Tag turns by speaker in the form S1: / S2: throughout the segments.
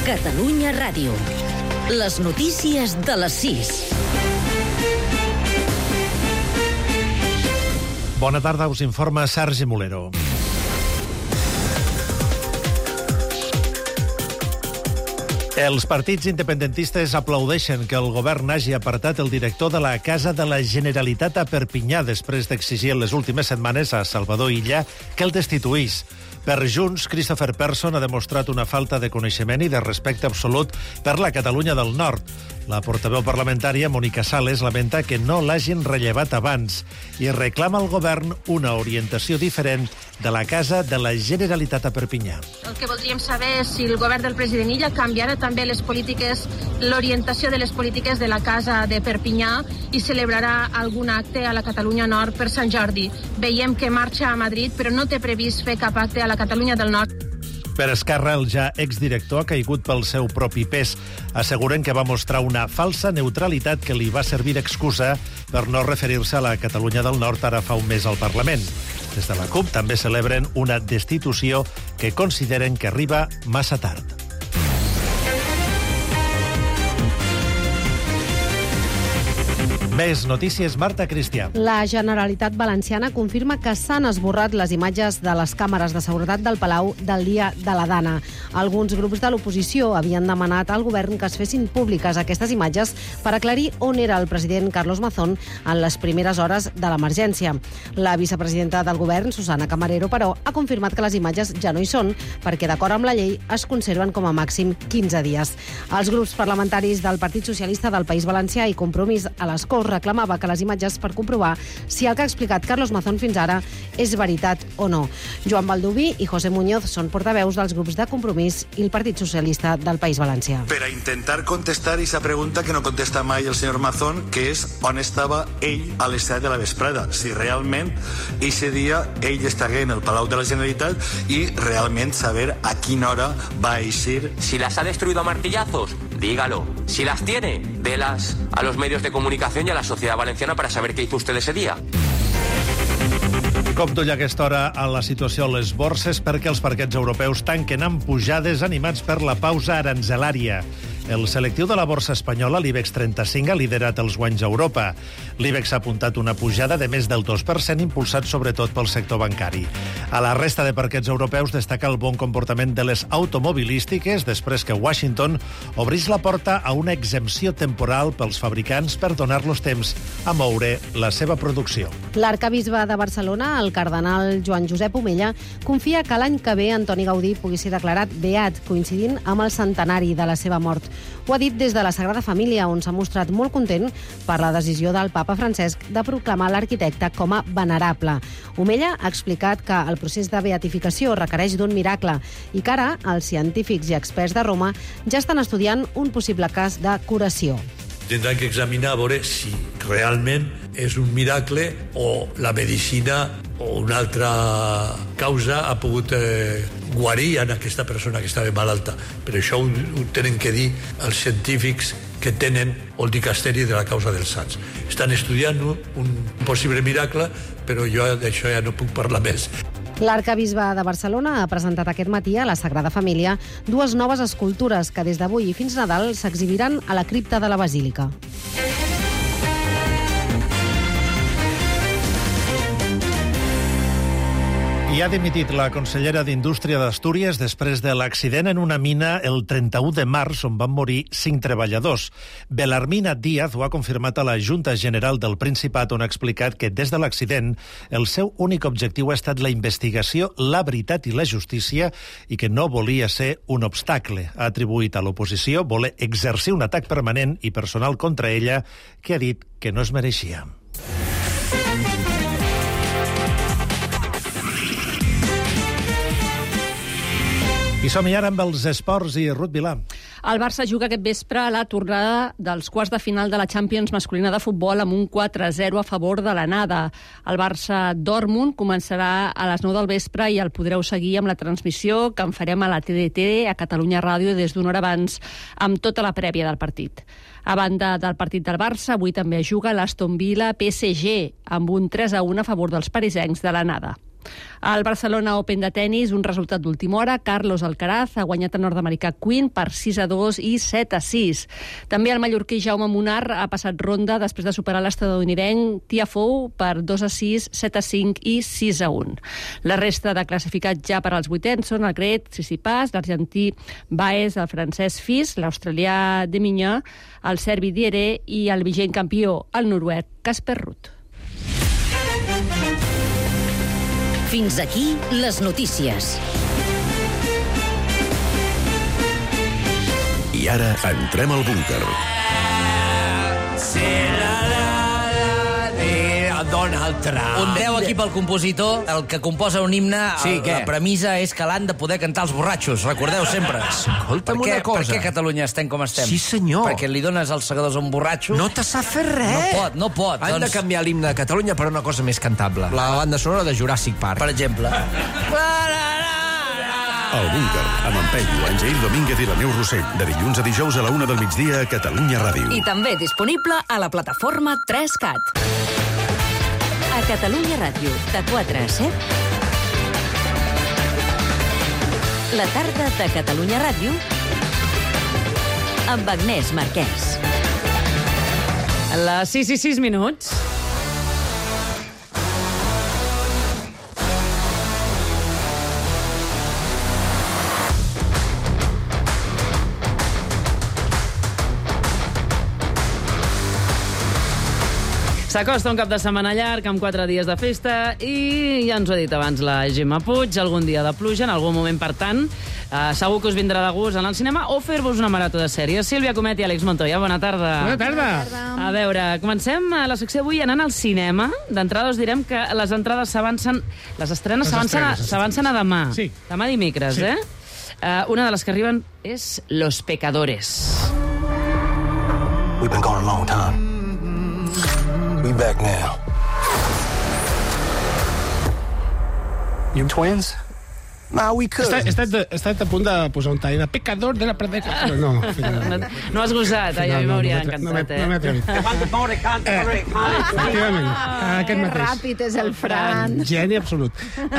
S1: Catalunya Ràdio. Les notícies de les 6.
S2: Bona tarda, us informa Sergi Molero. Els partits independentistes aplaudeixen que el govern hagi apartat el director de la Casa de la Generalitat a Perpinyà després d'exigir en les últimes setmanes a Salvador Illa que el destituís. Per Junts, Christopher Persson ha demostrat una falta de coneixement i de respecte absolut per la Catalunya del Nord. La portaveu parlamentària, Mònica Sales, lamenta que no l'hagin rellevat abans i reclama al govern una orientació diferent de la Casa de la Generalitat a Perpinyà.
S3: El que voldríem saber és si el govern del president Illa canviarà també les polítiques, l'orientació de les polítiques de la Casa de Perpinyà i celebrarà algun acte a la Catalunya Nord per Sant Jordi. Veiem que marxa a Madrid, però no té previst fer cap acte a la Catalunya del Nord.
S2: Per Esquerra, el ja exdirector ha caigut pel seu propi pes. Asseguren que va mostrar una falsa neutralitat que li va servir d'excusa per no referir-se a la Catalunya del Nord ara fa un mes al Parlament. Des de la CUP també celebren una destitució que consideren que arriba massa tard. Més notícies, Marta Cristià.
S4: La Generalitat Valenciana confirma que s'han esborrat les imatges de les càmeres de seguretat del Palau del dia de la Dana. Alguns grups de l'oposició havien demanat al govern que es fessin públiques aquestes imatges per aclarir on era el president Carlos Mazón en les primeres hores de l'emergència. La vicepresidenta del govern, Susana Camarero, però, ha confirmat que les imatges ja no hi són perquè, d'acord amb la llei, es conserven com a màxim 15 dies. Els grups parlamentaris del Partit Socialista del País Valencià i Compromís a les Corts reclamava que les imatges per comprovar si el que ha explicat Carlos Mazón fins ara és veritat o no. Joan Baldoví i José Muñoz són portaveus dels grups de Compromís i el Partit Socialista del País Valencià.
S5: Per a intentar contestar esa pregunta que no contesta mai el senyor Mazón, que és on estava ell a les 7 de la vesprada. Si realment ese dia ell estagué en el Palau de la Generalitat i realment saber a quina hora va eixir.
S6: Si las ha destruido a martillazos, dígalo. Si las tiene, délas a los medios de comunicación y a la sociedad valenciana para saber qué hizo usted ese día.
S2: Cop d'ull a aquesta hora a la situació a les borses perquè els parquets europeus tanquen amb pujades animats per la pausa aranzelària. El selectiu de la borsa espanyola, l'IBEX 35, ha liderat els guanys a Europa. L'IBEX ha apuntat una pujada de més del 2%, impulsat sobretot pel sector bancari. A la resta de parquets europeus destaca el bon comportament de les automobilístiques després que Washington obrís la porta a una exempció temporal pels fabricants per donar-los temps a moure la seva producció.
S4: L'arcabisbe de Barcelona, el cardenal Joan Josep Omella, confia que l'any que ve Antoni Gaudí pugui ser declarat beat, coincidint amb el centenari de la seva mort. Ho ha dit des de la Sagrada Família, on s'ha mostrat molt content per la decisió del papa Francesc de proclamar l'arquitecte com a venerable. Omella ha explicat que el procés de beatificació requereix d'un miracle i que ara els científics i experts de Roma ja estan estudiant un possible cas de curació.
S7: Tindran que examinar a veure si realment és un miracle o la medicina o una altra causa ha pogut guarir en aquesta persona que estava malalta. Per això ho tenen que dir els científics que tenen el dicasteri de la causa dels sants. Estan estudiant un possible miracle, però jo d'això ja no puc parlar més.
S4: L'arcabisbe de Barcelona ha presentat aquest matí a la Sagrada Família dues noves escultures que des d'avui i fins Nadal s'exhibiran a la cripta de la Basílica.
S2: I ha dimitit la consellera d'Indústria d'Astúries després de l'accident en una mina el 31 de març, on van morir 5 treballadors. Belarmina Díaz ho ha confirmat a la Junta General del Principat, on ha explicat que des de l'accident el seu únic objectiu ha estat la investigació, la veritat i la justícia i que no volia ser un obstacle. Ha atribuït a l'oposició voler exercir un atac permanent i personal contra ella que ha dit que no es mereixia. I som-hi ara amb els esports i Ruth Vilà.
S8: El Barça juga aquest vespre a la tornada dels quarts de final de la Champions masculina de futbol amb un 4-0 a favor de l'anada. El Barça-Dortmund començarà a les 9 del vespre i el podreu seguir amb la transmissió que en farem a la TDT, a Catalunya Ràdio, des d'una hora abans, amb tota la prèvia del partit. A banda del partit del Barça, avui també juga l'Aston Villa PSG, amb un 3-1 a favor dels parisencs de l'anada. Al Barcelona Open de tennis, un resultat d'última hora. Carlos Alcaraz ha guanyat el nord-americà Quinn per 6-2 i 7-6. També el mallorquí Jaume Munar ha passat ronda després de superar l'estadounidenc Tiafoe per 2-6, 7-5 i 6-1. La resta de classificats ja per als vuitens són el grec Tsitsipas, l'argentí Baez, el francès Fils, l'australià Deminyà, el serbi Dieré i el vigent campió, el noruec Casper Ruud.
S1: Fins aquí les notícies.
S9: I ara entrem al búnquer.
S10: Donald Trump. Un 10 aquí pel compositor, el que composa un himne. Sí, la premissa és que l'han de poder cantar els borratxos, recordeu sempre.
S11: Escolta'm una cosa.
S10: Per què Catalunya estem com estem?
S11: Sí, senyor.
S10: Perquè li dones als segadors a un borratxo.
S11: No te sap fer res.
S10: No pot.
S11: Han de canviar l'himne de Catalunya per una cosa més cantable. La banda sonora de Jurassic Park.
S10: Per exemple.
S9: El búnquer, amb en Peyu, Angeil Domínguez i la Neus Rossell, de dilluns a dijous a la 1 del migdia a Catalunya Ràdio.
S1: I també disponible a la plataforma 3CAT. A Catalunya Ràdio, de 4 a 7. La tarda de Catalunya Ràdio amb Agnès Marquès.
S12: A les 6 i 6 minuts. S'acosta un cap de setmana llarg, amb 4 dies de festa, i ja ens ho ha dit abans la Gemma Puig, algun dia de pluja, en algun moment, per tant, segur que us vindrà de gust anar al cinema o fer-vos una marató de sèries. Sílvia Comet i Àlex Montoya, bona tarda.
S13: Bona tarda.
S12: A veure, comencem la secció avui anant al cinema. D'entrada us direm que les entrades s'avancen, les estrenes s'avancen a demà.
S13: Sí.
S12: Demà dimecres,
S13: sí.
S12: Una de les que arriben és Los Pecadores.
S14: We've been gone a long time. We back now. You twins?
S13: No, we could. He estat a punt de posar un tall de pecador de la pradera, però no.
S12: No has gosat, a mi m'hauria encantat.
S13: No m'he atrevit. Efectivament, aquest mateix.
S4: Ràpid és el Fran.
S13: Geni absolut.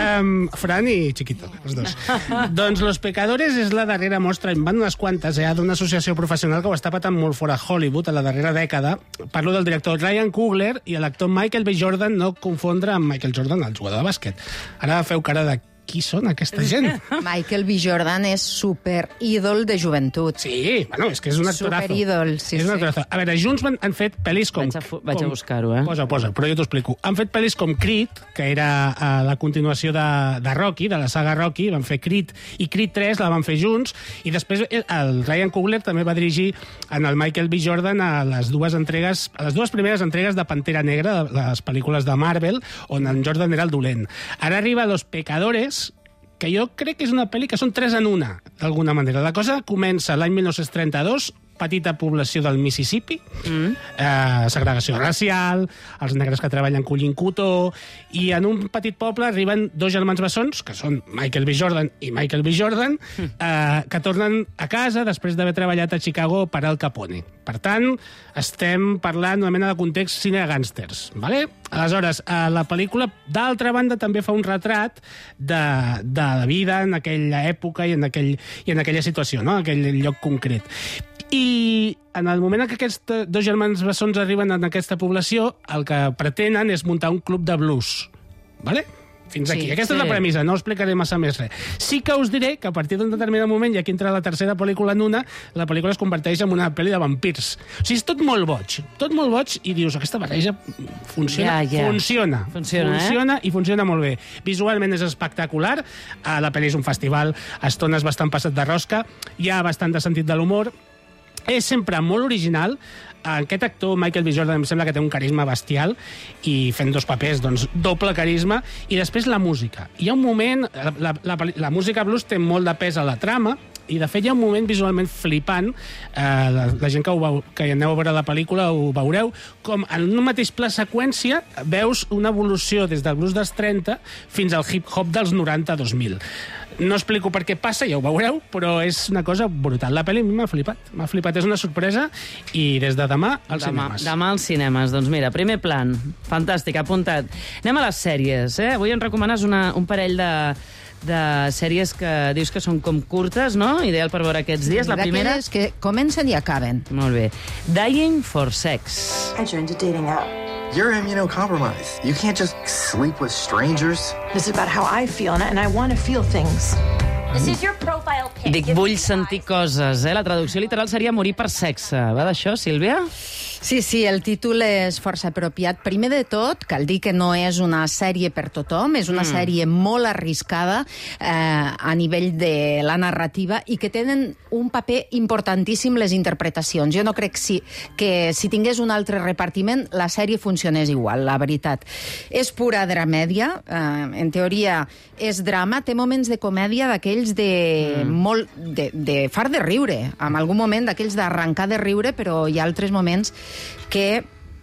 S13: Fran i Chiquito, els dos. Doncs Los Pecadores és la darrera mostra, en van unes quantes, d'una associació professional que ho està patant molt fora a Hollywood a la darrera dècada. Parlo del director Ryan Coogler i l'actor Michael B. Jordan, no confondre amb Michael Jordan, el jugador de bàsquet. Ara feu cara de qui són aquesta gent?
S15: Michael B. Jordan és superídol de joventut.
S13: Sí, bueno, és que és un actorazo.
S15: Superídol, sí,
S13: és un actorazo. A veure, junts han fet pel·lis com...
S12: Vaig a buscar-ho,
S13: Posa, però jo t'ho explico. Han fet pel·lis com Creed, que era la continuació de Rocky, de la saga Rocky, van fer Creed, i Creed 3 la van fer junts, i després el Ryan Coogler també va dirigir en el Michael B. Jordan a les dues primeres entregues de Pantera Negra, de les pel·lícules de Marvel, on en Jordan era el dolent. Ara arriba Los Pecadores, que jo crec que és una pel·li que són 3 en 1, d'alguna manera. La cosa comença l'any 1932, petita població del Mississippi, segregació racial, els negres que treballen collint cotó, i en un petit poble arriben 2 germans bessons, que són Michael B. Jordan i Michael B. Jordan, que tornen a casa després d'haver treballat a Chicago per Al Capone. Per tant, estem parlant d'una mena de context cine de gàngsters, ¿vale? Aleshores, la pel·lícula, d'altra banda, també fa un retrat de la vida en aquella època i en aquella situació, no? En aquell lloc concret. I en el moment en què aquests 2 germans bessons arriben en aquesta població, el que pretenen és muntar un club de blues. Vale? Fins aquí. Aquesta és la premissa, no explicaré massa més res. Sí que us diré que a partir d'un determinat moment, i aquí entra la tercera pel·lícula en una, la pel·lícula es converteix en una pel·li de vampirs. O sigui, és tot molt boig, i dius, aquesta barreja funciona. Funciona i funciona molt bé. Visualment és espectacular, la pel·li és un festival, a estones bastant passat de rosca, hi ha bastant de sentit de l'humor, és sempre molt original. Aquest actor, Michael B. Jordan, em sembla que té un carisma bestial, i fent 2 papers, doncs, doble carisma. I després la música. Hi ha un moment... La música blues té molt de pes a la trama, I, de fet, hi ha un moment visualment flipant, la gent que aneu a veure la pel·lícula ho veureu, com en un mateix pla seqüència veus una evolució des del blues dels 30 fins al hip-hop dels 90-2000. No explico per què passa, ja ho veureu, però és una cosa brutal. La pel·li m'ha flipat, és una sorpresa, i des de demà als cinemes.
S12: Demà als cinemes. Doncs mira, primer plan, fantàstic, apuntat. Anem a les sèries, eh? Avui em recomanes un parell de sèries que dius que són com curtes, no? Ideal per veure aquests dies. La primera...
S15: D'aquelles que comencen i acaben.
S12: Molt bé. Dying for Sex.
S16: I joined a dating app. You're immunocompromised. You can't just sleep with strangers.
S17: This is about how I feel, and I want to feel things.
S16: This is your profile pic.
S12: Dic, vull sentir coses, eh? La traducció literal seria morir per sexe. Va d'això, Sílvia?
S15: Sí, el títol és força apropiat. Primer de tot, cal dir que no és una sèrie per tothom, és una sèrie molt arriscada a nivell de la narrativa i que tenen un paper importantíssim les interpretacions. Jo no crec que si tingués un altre repartiment la sèrie funcionés igual, la veritat. És pura dramèdia, en teoria és drama, té moments de comèdia d'aquells de far de riure, en algun moment d'aquells d'arrencar de riure, però hi ha altres moments que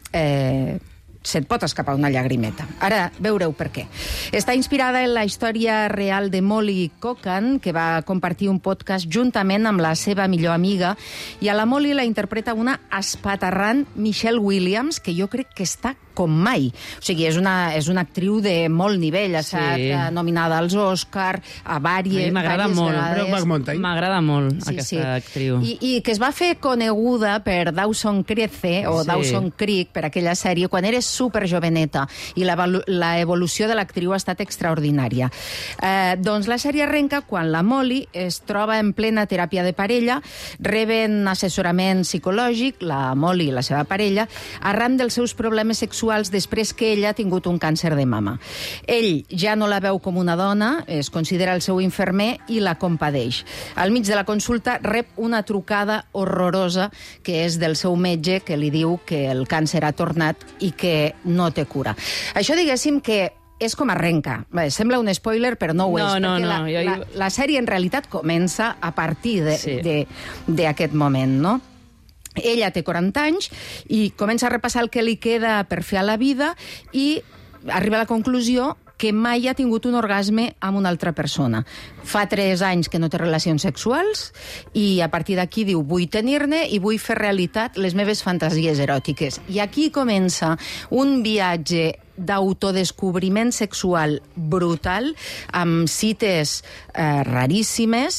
S15: se't pot escapar una llagrimeta. Ara veureu per què. Està inspirada en la història real de Molly Cocan, que va compartir un podcast juntament amb la seva millor amiga, i a la Molly la interpreta una espaterrant Michelle Williams, que jo crec que està com mai. O sigui, és una actriu de molt nivell, ha estat nominada als Òscar, a vàries
S12: vegades. M'agrada molt aquesta actriu.
S15: I que es va fer coneguda per Dawson Crece, o Dawson Creek, per aquella sèrie, quan era superjoveneta, i l'evolució de l'actriu ha estat extraordinària. Doncs la sèrie arrenca quan la Molly es troba en plena teràpia de parella, reben assessorament psicològic, la Molly i la seva parella, arran dels seus problemes sexuals després que ella ha tingut un càncer de mama. Ell ja no la veu com una dona, es considera el seu infermer i la compadeix. Al mig de la consulta rep una trucada horrorosa que és del seu metge, que li diu que el càncer ha tornat i que no té cura. Això, diguéssim, que és com arrenca. Bé, sembla un spoiler, però no ho és. La sèrie en realitat comença a partir d'aquest moment, no? Ella té 40 anys i comença a repassar el que li queda per fer a la vida i arriba a la conclusió que mai ha tingut un orgasme amb una altra persona. Fa 3 anys que no té relacions sexuals i a partir d'aquí diu, vull tenir-ne i vull fer realitat les meves fantasies eròtiques. I aquí comença un viatge d'autodescobriment sexual brutal, amb cites raríssimes,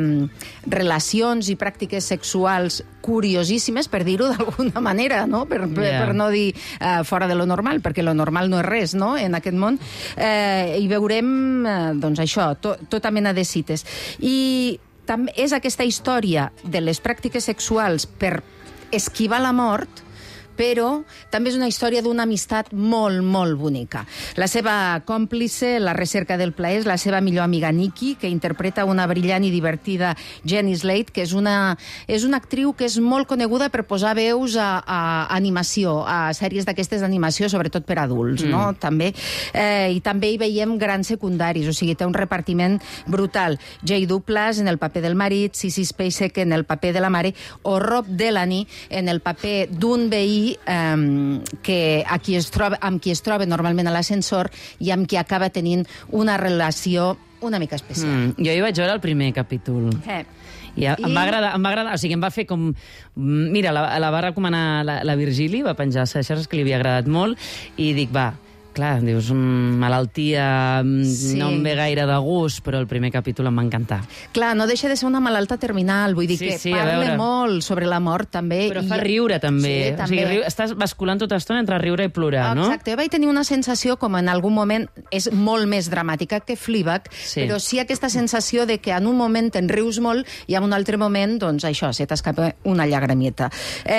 S15: relacions i pràctiques sexuals curiosíssimes, per dir-ho d'alguna manera, no? Per no dir fora de lo normal, perquè lo normal no és res, no?, en aquest món. I veurem, doncs això, tota mena de cites. I també és aquesta història de les pràctiques sexuals per esquivar la mort, però també és una història d'una amistat molt, molt bonica. La seva còmplice, la recerca del plaer, és la seva millor amiga Nikki, que interpreta una brillant i divertida Jenny Slate, que és una actriu que és molt coneguda per posar veus a animació, a sèries d'aquestes d'animació, sobretot per adults, no? També. I també hi veiem grans secundaris, o sigui, té un repartiment brutal. Jay Douglas en el paper del marit, Sissy Spacek en el paper de la mare, o Rob Delaney en el paper d'un veí amb qui es troba normalment a l'ascensor i amb qui acaba tenint una relació una mica especial.
S12: Jo hi vaig veure el primer capítol. I em va agradar, o sigui, em va fer com... Mira, la va recomanar la Virgili, va penjar a xarxes que li havia agradat molt, i dic, va, clar, dius, malaltia no em ve gaire de gust, però el primer capítol em va encantar.
S15: Clar, no deixa de ser una malalta terminal, vull dir que parla molt sobre la mort, també.
S12: Però fa riure, també. O sigui, estàs basculant tota l'estona entre riure i plorar, no?
S15: Exacte, jo vaig tenir una sensació com en algun moment és molt més dramàtica que Fleabag, però sí aquesta sensació de que en un moment te'n rius molt i en un altre moment, doncs això, se t'escapa una llagrameta.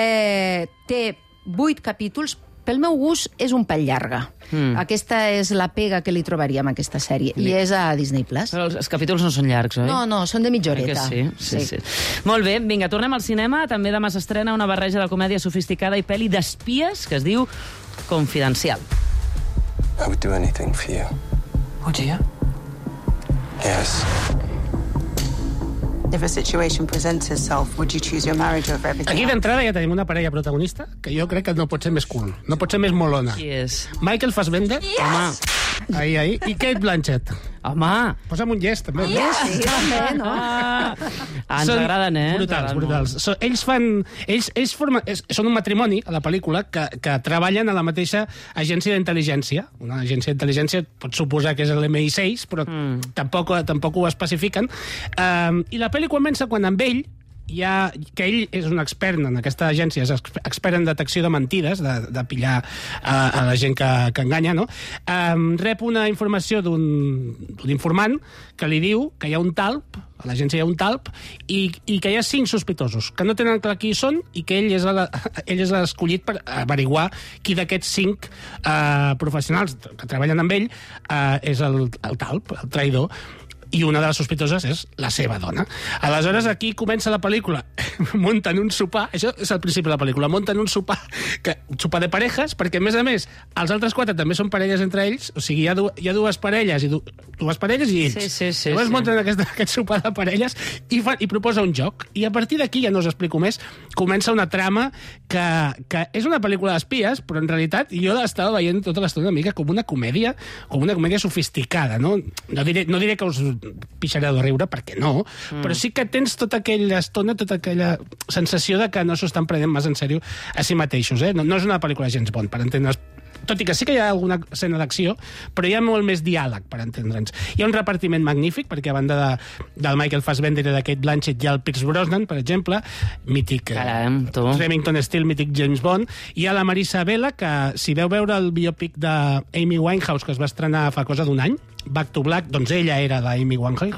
S15: Té 8 capítols. Pel meu gust, és un pèl llarga. Aquesta és la pega que li trobaríem a aquesta sèrie. I és a Disney+.
S12: Però els capítols no són llargs, oi?
S15: No, són de mitja horeta.
S12: Sí. Molt bé, vinga, tornem al cinema. També demà s'estrena una barreja de comèdia sofisticada i pel·li d'espies que es diu Confidencial.
S14: I would do anything for you.
S17: Would you?
S14: Yes.
S17: If a situation presents itself, would you choose your marriage over everything
S13: Aquí
S17: else?
S13: d'entrada ja tenim una parella protagonista que jo crec que no pot ser més cool, no pot ser més molona.
S12: Qui és?
S13: Michael Fassbender.
S12: Home.
S13: Ahí. I Kate Blanchett.
S12: Home.
S13: Posa'm un yes, també.
S15: Sí, també, no?
S12: Ens agraden,
S13: Brutals. Ells són un matrimoni, a la pel·lícula, que treballen a la mateixa agència d'intel·ligència. Una agència d'intel·ligència pot suposar que és l'MI6, però tampoc ho especifiquen. I la pel·li comença quan amb ell, que ell és un expert en aquesta agència, és expert en detecció de mentides, de pillar a la gent que enganya, no? Rep una informació d'un informant que li diu que hi ha un talp, a l'agència hi ha un talp, i que hi ha 5 sospitosos, que no tenen clar qui són i que ell és l'escollit per averiguar qui d'aquests 5 professionals que treballen amb ell és el talp, el traïdor. I una de les sospitoses és la seva dona. Aleshores, aquí comença la pel·lícula. Munten un sopar, això és el principi de la pel·lícula, munten un sopar de parejas, perquè, a més, els altres 4 també són parelles entre ells, o sigui, hi ha dues parelles i ells.
S12: Sí.
S13: Llavors munten aquest sopar de parelles i proposa un joc. I a partir d'aquí, ja no us explico més, comença una trama que és una pel·lícula d'espies, però en realitat jo l'estava veient tota l'estona una mica com una comèdia sofisticada, no? No diré que us pixaré de riure, perquè no, però sí que tens tota aquella estona, tota aquella sensació de que no s'ho estan prenent més en sèrio a si mateixos, No és una pel·lícula de James Bond, per entendre's. Tot i que sí que hi ha alguna escena d'acció, però hi ha molt més diàleg, per entendre'ns. Hi ha un repartiment magnífic, perquè a banda del Michael Fassbender i de Kate Blanchett hi ha el Pierce Brosnan, per exemple, mític Remington Steele, mític James Bond. Hi ha la Marisa Vela, que si veu veure el biòpic d'Amy Winehouse, que es va estrenar fa cosa d'un any, Back to Black, doncs ella era l'Amy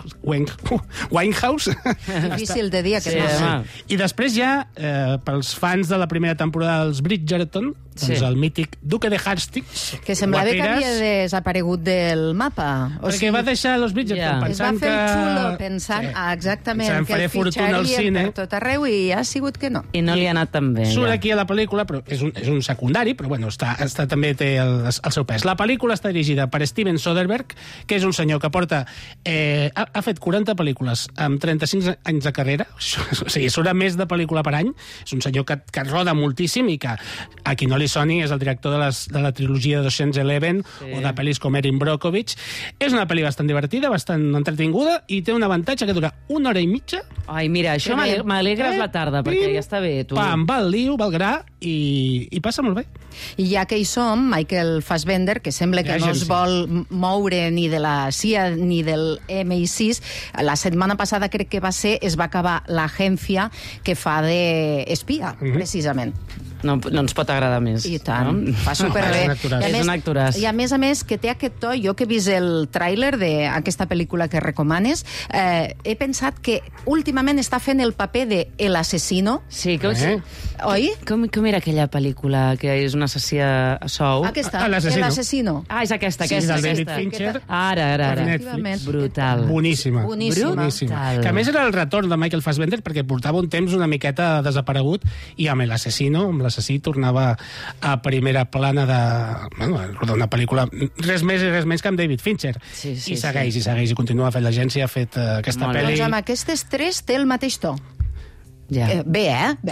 S13: Winehouse.
S15: Difícil de dir aquest nom.
S13: I després ja, pels fans de la primera temporada dels Bridgerton, doncs el mític Duque de Hastings,
S15: que semblava que havia desaparegut del mapa.
S13: Perquè va deixar els Bridgerton pensant que...
S15: Es va fer el xulo pensant exactament que el fitxaria per tot arreu i ha sigut que no.
S12: I no li ha anat tan bé.
S13: Surt aquí a la pel·lícula, però és un secundari, però bueno, també té el seu pes. La pel·lícula està dirigida per Steven Soderbergh, que és un senyor que ha fet 40 pel·lícules amb 35 anys de carrera, o sigui, surt més de pel·lícula per any, és un senyor que roda moltíssim i que a qui no li soni és el director de la trilogia de Ocean's 11 o de pel·lis com Erin Brockovich. És una pel·li bastant divertida, bastant entretinguda i té un avantatge que dura 1 hora i mitja.
S12: Ai, mira, això m'alegres la tarda, perquè ja està bé, tu.
S13: Pam, va al liu, va al gra i passa molt bé.
S15: I ja que hi som, Michael Fassbender, que sembla que no es vol moure ni de la CIA ni del MI6, la setmana passada crec que es va acabar l'agència que fa d'espia, precisament.
S12: No ens pot agradar més.
S15: I tant, fa superbé.
S12: És un actoràs.
S15: I a més que té aquest to, jo que he vist el tràiler d'aquesta pel·lícula que recomanes, he pensat que últimament està fent el paper de El Asesino.
S12: Sí,
S15: oi?
S12: Com era aquella pel·lícula que és un assassí a sou?
S15: Aquesta, El Asesino.
S12: Ah, és aquesta.
S13: Sí, del David Fincher.
S12: Ara. Brutal.
S13: Boníssima. Que a més era el retorn de Michael Fassbender perquè portava un temps una miqueta desaparegut i amb El Asesino, amb l'assassí, tornava a primera plana d'una pel·lícula res més i res menys que amb David Fincher. I segueix i continua fent l'agència, ha fet aquesta pel·li.
S15: Doncs amb aquestes 3 té el mateix to. Bé,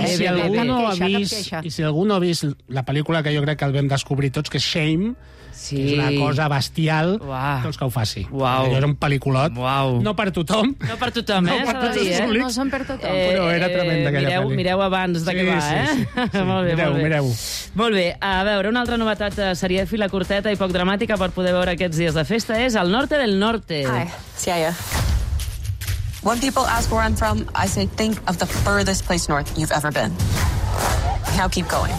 S13: I si algú no ha vist la pel·lícula que jo crec que el vam descobrir tots, que és Shame, que és una cosa bestial, doncs que ho faci. Allò era un pel·lículot. No per tothom.
S12: No per tothom,
S15: No són per tothom.
S13: Però era tremenda aquella pel·li.
S12: Mireu abans d'acabar,
S13: Mireu.
S12: Molt bé, a veure, una altra novetat serièfila, curteta i poc dramàtica per poder veure aquests dies de festa és El Norte del Norte.
S18: Hi, Sia. When people ask where I'm from, I say think of the furthest place north you've ever been. Now keep going.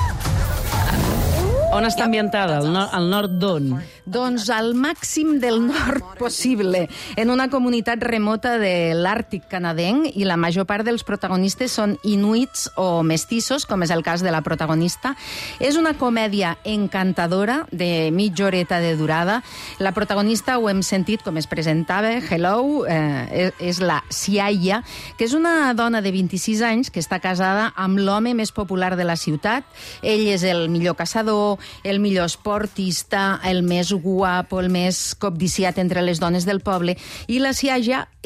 S12: On està ambientada? Al nord d'on?
S15: Doncs al màxim del nord possible, en una comunitat remota de l'Àrtic canadenc, i la major part dels protagonistes són inuits o mestissos, com és el cas de la protagonista. És una comèdia encantadora de mitja horeta de durada. La protagonista, ho hem sentit com es presentava, hello, és la Siaya, que és una dona de 26 anys que està casada amb l'home més popular de la ciutat. Ell és el millor caçador, el millor esportista, el més guapo, el més cobdiciat entre les dones del poble, i la Siaya és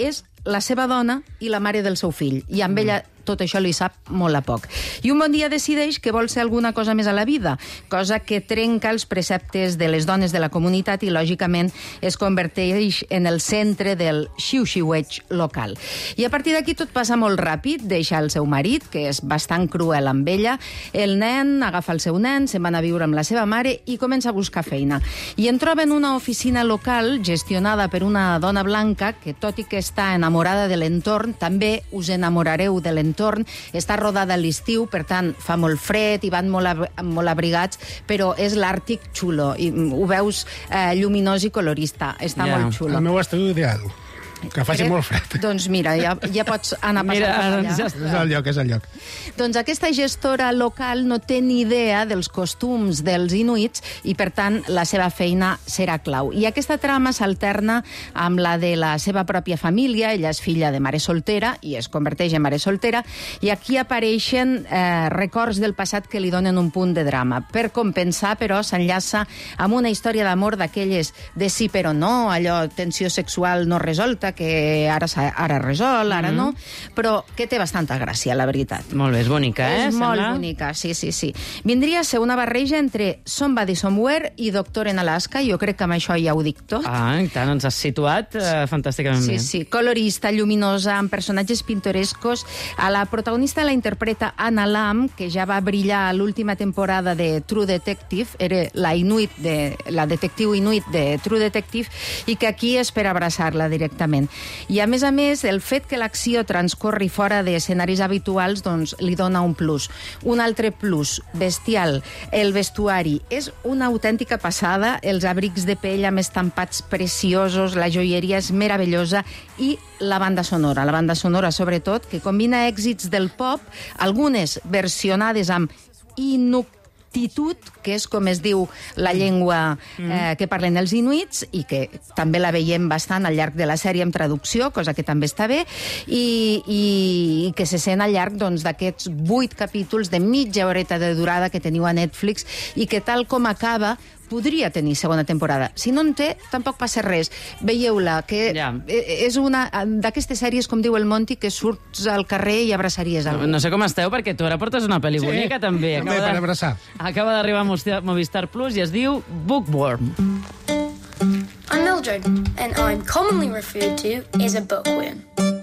S15: la seva dona i la mare del seu fill. I amb ella tot això li sap molt a poc. I un bon dia decideix que vol ser alguna cosa més a la vida, cosa que trenca els preceptes de les dones de la comunitat i, lògicament, es converteix en el centre del xiu-xiueig local. I a partir d'aquí tot passa molt ràpid, deixa el seu marit, que és bastant cruel amb ella, el nen agafa el seu nen, se'n van a viure amb la seva mare i comença a buscar feina. I en troben una oficina local gestionada per una dona blanca que, tot i que està enamorada de l'entorn, també us enamorareu de l'entorn. Està rodada a l'estiu, per tant, fa molt fred i van molt abrigats, però és l'Àrtic xulo. I ho veus lluminós i colorista. Està molt xulo.
S13: El meu estiu ideal. Que faci molt fred.
S15: Doncs mira, ja pots anar passant allà.
S13: És el lloc.
S15: Doncs aquesta gestora local no té ni idea dels costums dels inuits i, per tant, la seva feina serà clau. I aquesta trama s'alterna amb la de la seva pròpia família. Ella és filla de mare soltera i es converteix en mare soltera. I aquí apareixen records del passat que li donen un punt de drama. Per compensar, però, s'enllaça amb una història d'amor d'aquelles de sí però no, allò, tensió sexual no resolta, que ara resol, ara no, però que té bastanta gràcia, la veritat.
S12: Molt bé, és bonica,
S15: És molt bonica, sí. Vindria a ser una barreja entre Somebody Somewhere i Doctor en Alaska. Jo crec que amb això ja ho dic tot.
S12: I tant, ens has situat fantàsticament bé.
S15: Sí, colorista, lluminosa, amb personatges pintorescos. A la protagonista la interpreta Anna Lam, que ja va brillar a l'última temporada de True Detective, era la detectiu inuit de True Detective, i que aquí és per abraçar-la directament. I, a més, el fet que l'acció transcorri fora d'escenaris habituals doncs, li dona un plus. Un altre plus, bestial, el vestuari. És una autèntica passada, els abrics de pell amb estampats preciosos, la joieria és meravellosa i la banda sonora, sobretot, que combina èxits del pop, algunes versionades amb inuktitut, que és com es diu la llengua que parlen els inuits, i que també la veiem bastant al llarg de la sèrie en traducció, cosa que també està bé, i que se sent al llarg d'aquests 8 capítols de mitja horeta de durada que teniu a Netflix, i que tal com acaba podria tenir segona temporada. Si no en té, tampoc passa res. Veieu-la, que és una d'aquestes sèries, com diu el Monti, que surts al carrer i abraçaries algú.
S12: No sé com esteu, perquè tu ara portes una pel·li bonica, també.
S13: També per abraçar.
S12: Acaba d'arribar a Movistar Plus i es diu Bookworm.
S19: I'm Mildred, and I'm commonly referred to as a bookworm.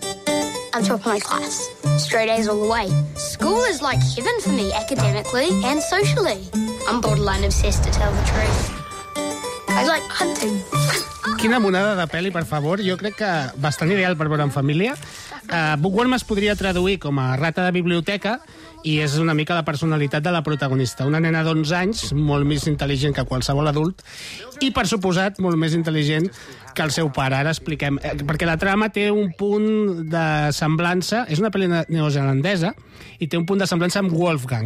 S19: I'm top of my class. Straight A's all the way. School is like heaven for me, academically and socially. I'm borderline obsessed, to tell the truth. I like hunting.
S13: Quina monada de pel·li, per favor. Jo crec que bastant ideal per veure en família. Bookworm es podria traduir com a rata de biblioteca, i és una mica la personalitat de la protagonista. Una nena d'11 anys, molt més intel·ligent que qualsevol adult, i, per suposat, molt més intel·ligent que el seu pare. Ara expliquem. Perquè la trama té un punt de semblança. És una pel·li neozelandesa, i té un punt de semblança amb Wolfgang,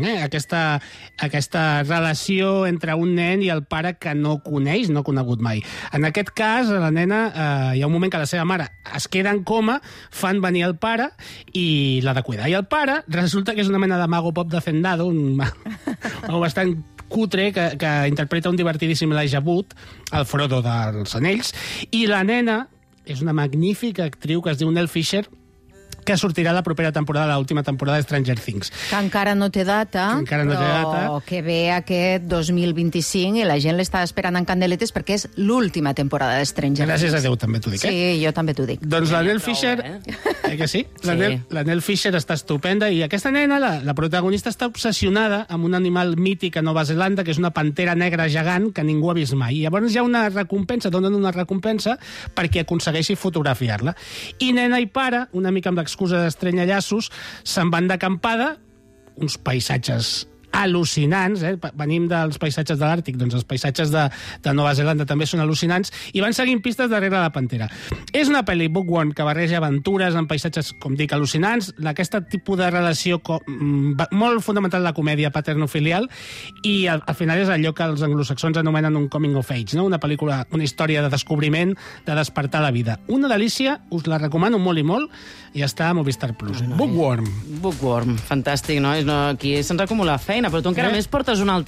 S13: aquesta relació entre un nen i el pare que no coneix, no ha conegut mai. En aquest cas, la nena, hi ha un moment que la seva mare es queda en coma, fan venir el pare i l'ha de cuidar. I el pare resulta que és una mena de mago pop de Zendado, un mago bastant cutre, que interpreta un divertidíssim Elijah Wood, el Frodo dels Anells, i la nena és una magnífica actriu que es diu Nell Fisher, que sortirà la propera temporada, l'última temporada de Stranger Things.
S15: Que encara no té data, però que ve aquest 2025 i la gent l'està esperant en candeletes perquè és l'última temporada de Stranger Things.
S13: Gràcies a Déu, també t'ho dic,
S15: Sí, jo també t'ho dic.
S13: Doncs la Nell Fisher... que sí? La Nell Fisher està estupenda, i aquesta nena, la protagonista, està obsessionada amb un animal mític a Nova Zelanda, que és una pantera negra gegant que ningú ha vist mai. I llavors hi ha una recompensa, donen una recompensa perquè aconsegueixi fotografiar-la. I nena i pare, una mica amb l'excusa d'estrenya llaços, se'n van d'acampada, uns paisatges al·lucinants, venim dels paisatges de l'Àrtic, doncs els paisatges de Nova Zelanda també són al·lucinants, i van seguint pistes darrere la pantera. És una pel·li Bookworm que barreja aventures amb paisatges, com dic, al·lucinants, aquest tipus de relació molt fonamental de la comèdia paternofilial, i al final és allò que els anglosaxons anomenen un coming of age, una pel·lícula, una història de descobriment, de despertar la vida. Una delícia, us la recomano molt i molt, i està a Movistar Plus.
S12: Bookworm, fantàstic, nois. Aquí se'ns acumula feina, però tu encara més portes una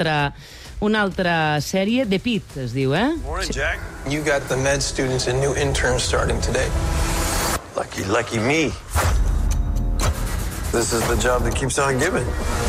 S12: altra sèrie, The Pit, es diu,
S20: Morning, Jack. You got the med students and new interns starting today.
S16: Lucky me. This is the job that keeps on giving.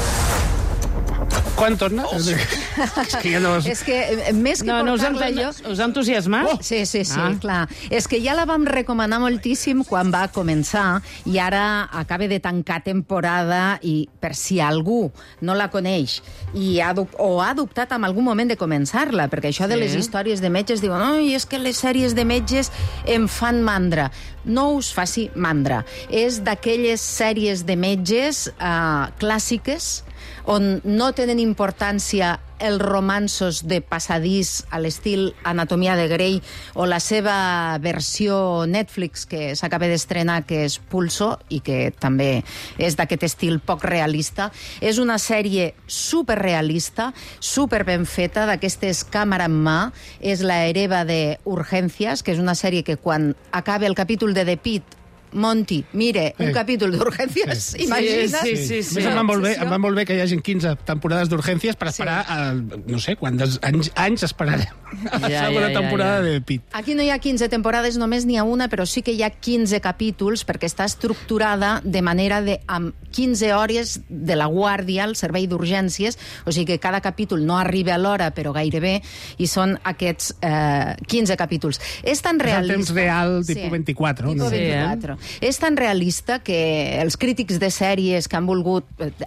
S13: Quan torna? És que ja no...
S15: És que més que portar-la jo...
S12: Us ha entusiasmat?
S15: Sí, clar. És que ja la vam recomanar moltíssim quan va començar i ara acaba de tancar temporada i per si algú no la coneix o ha dubtat en algun moment de començar-la, perquè això de les històries de metges diuen oi, és que les sèries de metges em fan mandra. No us faci mandra. És d'aquelles sèries de metges clàssiques on no tenen importància els romanços de passadís a l'estil Anatomia de Grey o la seva versió Netflix que s'acaba d'estrenar, que és Pulso, i que també és d'aquest estil poc realista. És una sèrie superrealista, super ben feta, d'aquestes càmera en mà. És la hereva de Urgències, que és una sèrie que quan acaba el capítol de The Pitt, Monty, mire, un capítol d'Urgències, imagina't.
S13: Sí. Em va molt bé que hi hagin 15 temporades d'Urgències per esperar, no sé, quants anys esperarem a la segona temporada de Pitt.
S15: Aquí no hi ha 15 temporades, només n'hi ha una, però sí que hi ha 15 capítols, perquè està estructurada de manera de amb 15 hores de la guàrdia al servei d'urgències, o sigui que cada capítol no arriba a l'hora, però gairebé, i són aquests 15 capítols. És tan realista...
S13: És el temps real, tipus 24.
S15: Tipus 24. És tan realista que els crítics de sèries que han volgut...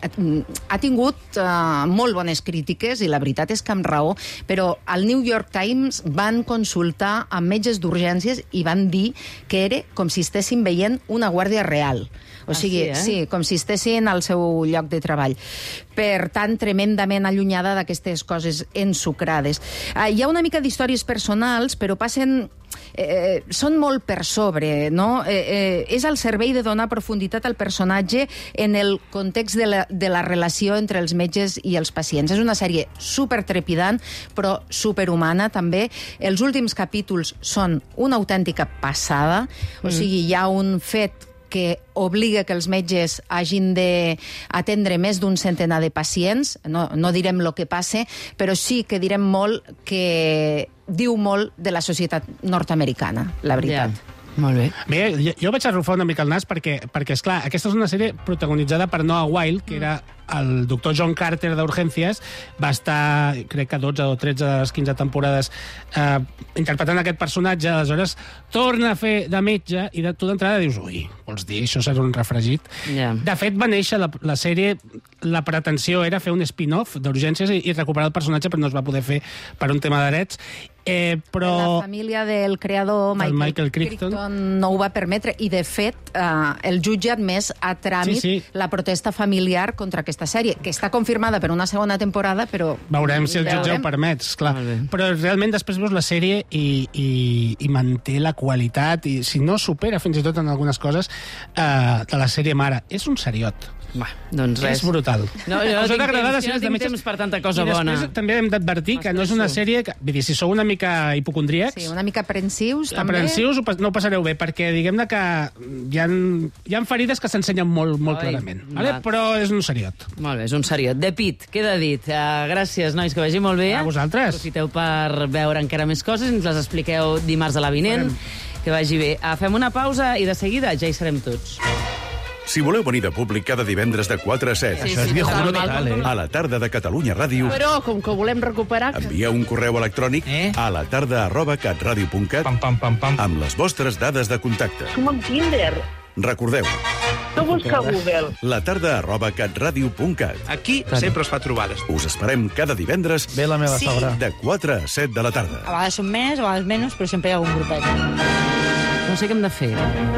S15: Ha tingut molt bones crítiques, i la veritat és que amb raó, però al New York Times van consultar amb metges d'urgències i van dir que era com si estessin veient una guàrdia real. O sigui, sí, com si estessin al seu lloc de treball. Per tant, tremendament allunyada d'aquestes coses ensucrades. Hi ha una mica d'històries personals, però passen... són molt per sobre, no? És al servei de donar profunditat al personatge en el context de la relació entre els metges i els pacients. És una sèrie supertrepidant, però superhumana, també. Els últims capítols són una autèntica passada, o sigui, hi ha un fet que obliga que els metges hagin d'atendre més d'un centenar de pacients. No direm el que passa, però sí que direm molt que diu molt de la societat nord-americana, la veritat.
S12: Molt bé.
S13: Bé, jo vaig arrufar una mica el nas perquè, esclar, aquesta és una sèrie protagonitzada per Noah Wyle, que era el doctor John Carter d'Urgències. Va estar, crec que 12 o 13 de les 15 temporades interpretant aquest personatge. Aleshores, torna a fer de metge i tu d'entrada dius, ui, vols dir, això serà un refregit? De fet, va néixer la sèrie, la pretensió era fer un spin-off d'Urgències i recuperar el personatge, però no es va poder fer per un tema de drets. Però...
S15: La família del creador Michael Crichton no ho va permetre, i de fet el jutge ha admès a tràmit la protesta familiar contra aquesta sèrie, que està confirmada per una segona temporada, però...
S13: Veurem si el jutge ho permet, esclar. Però realment després veus la sèrie i manté la qualitat, i si no supera fins i tot en algunes coses de la sèrie mare. És un seriot.
S12: Doncs res.
S13: És brutal.
S12: No tinc temps per tanta cosa bona.
S13: I després també hem d'advertir que no és una sèrie que, vull dir, si sou una mica hipocondríacs...
S15: Sí, una mica aprensius, també.
S13: Aprensius no ho passareu bé, perquè diguem-ne que hi ha ferides que s'ensenyen molt clarament. Però és un seriot.
S12: Molt bé, és un seriot. De Pitt, queda dit. Gràcies, nois, que vagi molt bé.
S13: A vosaltres.
S12: Aprofiteu per veure encara més coses i ens les expliqueu dimarts a la vinent. Que vagi bé. Fem una pausa i de seguida ja hi serem tots.
S9: Si voleu venir de públic cada divendres de 4 a 7...
S11: Això és viejo total,
S9: A la tarda de Catalunya Ràdio...
S4: Però, com que ho volem recuperar...
S9: Envieu un correu electrònic a latarda@catradio.cat amb les vostres dades de contacte.
S20: Com amb Tinder.
S9: Recordeu.
S20: No busca Google.
S9: latarda@catradio.cat.
S11: Aquí sempre es fa trobades.
S9: Us esperem cada divendres de 4 a 7 de la tarda.
S21: A vegades són més, a vegades menys, però sempre hi ha algun grupet.
S12: No sé què hem de fer.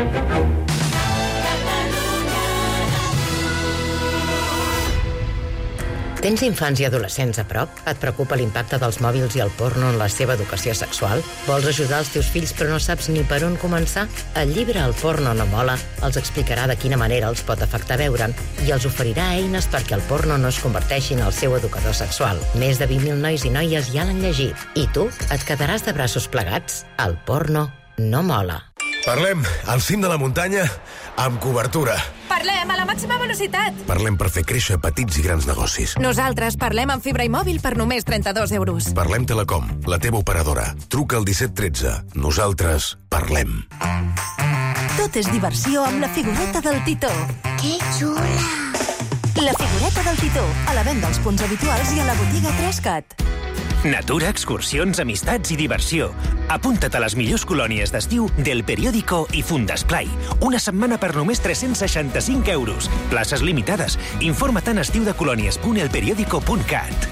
S22: Tens infants i adolescents a prop? Et preocupa l'impacte dels mòbils i el porno en la seva educació sexual? Vols ajudar els teus fills però no saps ni per on començar? El llibre El porno no mola els explicarà de quina manera els pot afectar veure'n i els oferirà eines perquè el porno no es converteixi en el seu educador sexual. Més de 20.000 nois i noies ja l'han llegit. I tu et quedaràs de braços plegats? El porno no mola.
S23: Parlem al cim de la muntanya amb cobertura.
S24: Parlem a la màxima velocitat.
S23: Parlem per fer créixer petits i grans negocis.
S24: Nosaltres parlem amb fibra i mòbil per només 32 euros.
S23: Parlem Telecom, la teva operadora. Truca al 1713. Nosaltres parlem.
S24: Tot és diversió amb la figureta del Titó.
S19: Que xula!
S24: La figureta del Titó, a la venda als punts habituals i a la botiga 3CAT.
S3: Natura, excursions, amistats i diversió. Apunta't a les millors colònies d'estiu del Periódico i Fundesplai. Una setmana per només 365 euros. Places limitades. Informa't en estiudecolònies.elperiodico.cat.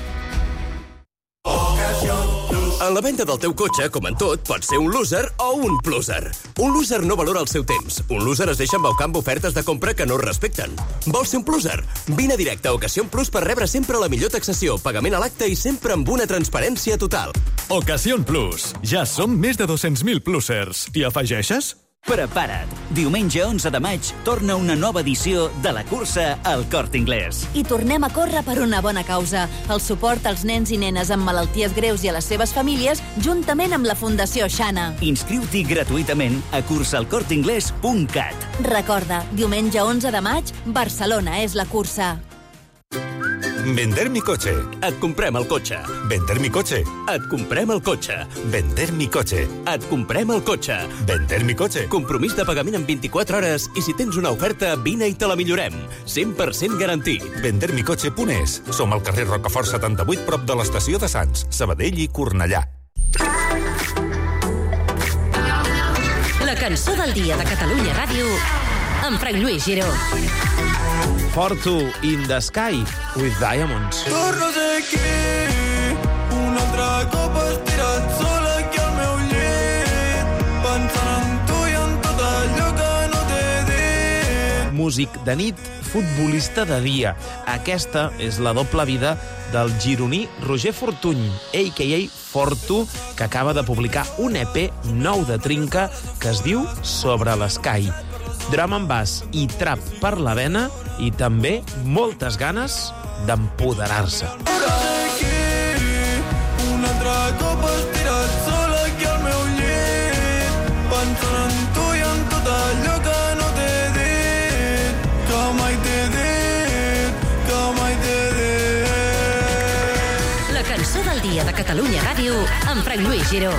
S5: A la venda del teu cotxe, com en tot, pots ser un loser o un pluser. Un loser no valora el seu temps. Un loser es deixa embaucar amb ofertes de compra que no es respecten. Vols ser un pluser? Vine directe a Ocasión Plus per rebre sempre la millor taxació, pagament a l'acte i sempre amb una transparència total.
S6: Ocasión Plus. Ja som més de 200.000 plusers. T'hi afegeixes?
S7: Prepara't. Diumenge 11 de maig torna una nova edició de la cursa al Corte Inglés.
S25: I tornem a córrer per una bona causa. El suport als nens i nenes amb malalties greus i a les seves famílies, juntament amb la Fundació Xana.
S7: Inscriu-t'hi gratuïtament a cursalcorteinglés.cat.
S25: Recorda, diumenge 11 de maig, Barcelona és la cursa.
S5: Vender mi coche. Et comprem el cotxe.
S6: Vender mi coche.
S5: Et comprem el cotxe.
S6: Vender mi coche.
S5: Et comprem el cotxe.
S6: Vender mi coche.
S5: Compromís de pagament en 24 hores i si tens una oferta, vine i te la millorem. 100% garantit.
S6: Vendermicoche.es. Som al carrer Rocafort 78, prop de l'estació de Sants, Sabadell i Cornellà.
S1: La cançó del dia de Catalunya Ràdio amb Frank Lluís Giró.
S26: Fortu in the Sky with Diamonds.
S27: Torno a ser aquí, una altra cop estirat sol aquí al meu llit, pensant en tu i en tot allò que no t'he dit.
S26: Músic de nit, futbolista de dia. Aquesta és la doble vida del gironí Roger Fortuny, a.k.a. Fortu, que acaba de publicar un EP nou de trinca que es diu Sobre l'Sky. Drum and bass i trap per la vena i també moltes ganes d'empoderar-se.
S27: Un altre cop estirat sol aquí al meu llit, pensant en tu i en tot allò que no t'he dit, que mai t'he dit, que mai t'he dit.
S1: La cançó del dia de Catalunya Ràdio amb Frank Lluís Giró.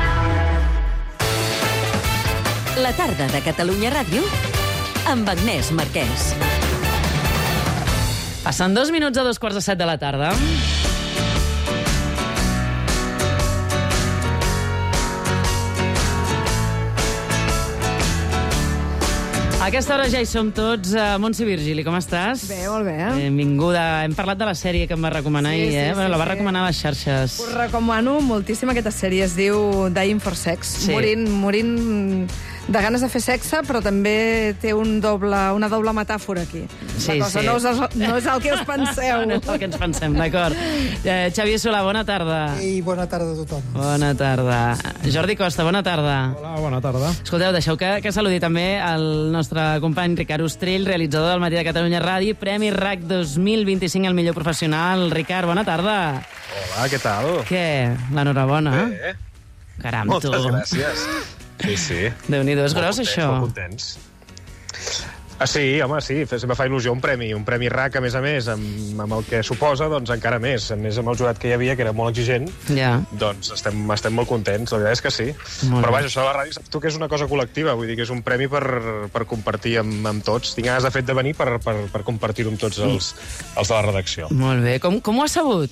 S1: La tarda de Catalunya Ràdio amb Agnès Marquès.
S12: Passen 2 minuts a 2:45 de la tarda. A aquesta hora ja hi som tots. Montse Virgili, com estàs?
S28: Bé, molt bé.
S12: Benvinguda. Hem parlat de la sèrie que em va recomanar ahir,
S28: Sí,
S12: Bueno, la va
S28: sí.
S12: recomanar a les xarxes.
S28: Us recomano moltíssim aquesta sèrie. Es diu Dying for Sex.
S12: Sí.
S28: Morint de ganes de fer sexe, però també té una doble metàfora aquí.
S12: Sí,
S28: la cosa
S12: sí.
S28: no és el que us penseu.
S12: No és el que ens pensem, d'acord. Xavier Solà, bona tarda.
S29: I bona tarda a tothom.
S12: Bona tarda. Jordi Costa, bona tarda.
S29: Hola, bona tarda.
S12: Escolteu, deixeu que saludi també el nostre company Ricard Ostrell, realitzador del Matí de Catalunya Ràdio, Premi RAC 2025 al millor professional. Ricard, bona tarda.
S30: Hola, què tal?
S12: Què? L'enhorabona?
S30: Bé.
S12: Caram,
S30: Moltes
S12: tu.
S30: gràcies. Sí, sí.
S12: Déu-n'hi-do, és gros, això.
S30: Molt contents. Sí, home, sí, sempre fa il·lusió un premi RAC, a més, amb el que suposa, doncs encara més. A més, amb el jurat que hi havia, que era molt exigent, doncs estem molt contents, la veritat és que sí.
S12: Molt
S30: Però
S12: bé.
S30: vaja, això de la ràdio, saps tu que és una cosa col·lectiva, vull dir que és un premi per compartir amb tots. Tinc ganes, de fet, de venir per compartir-ho amb tots els de la redacció.
S12: Molt bé. Com ho has sabut?